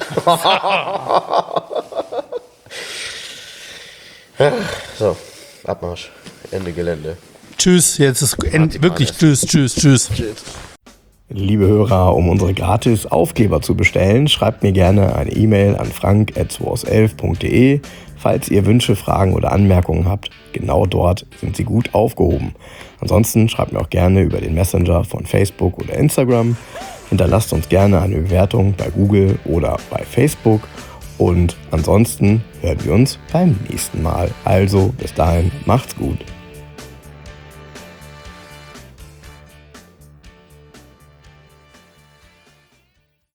So, Abmarsch. Ende Gelände. Tschüss, jetzt ist wirklich tschüss. Liebe Hörer, um unsere gratis Aufkleber zu bestellen, schreibt mir gerne eine E-Mail an frank@2aus11.de. Falls ihr Wünsche, Fragen oder Anmerkungen habt, genau dort sind sie gut aufgehoben. Ansonsten schreibt mir auch gerne über den Messenger von Facebook oder Instagram. Hinterlasst uns gerne eine Bewertung bei Google oder bei Facebook. Und ansonsten hören wir uns beim nächsten Mal. Also bis dahin, macht's gut.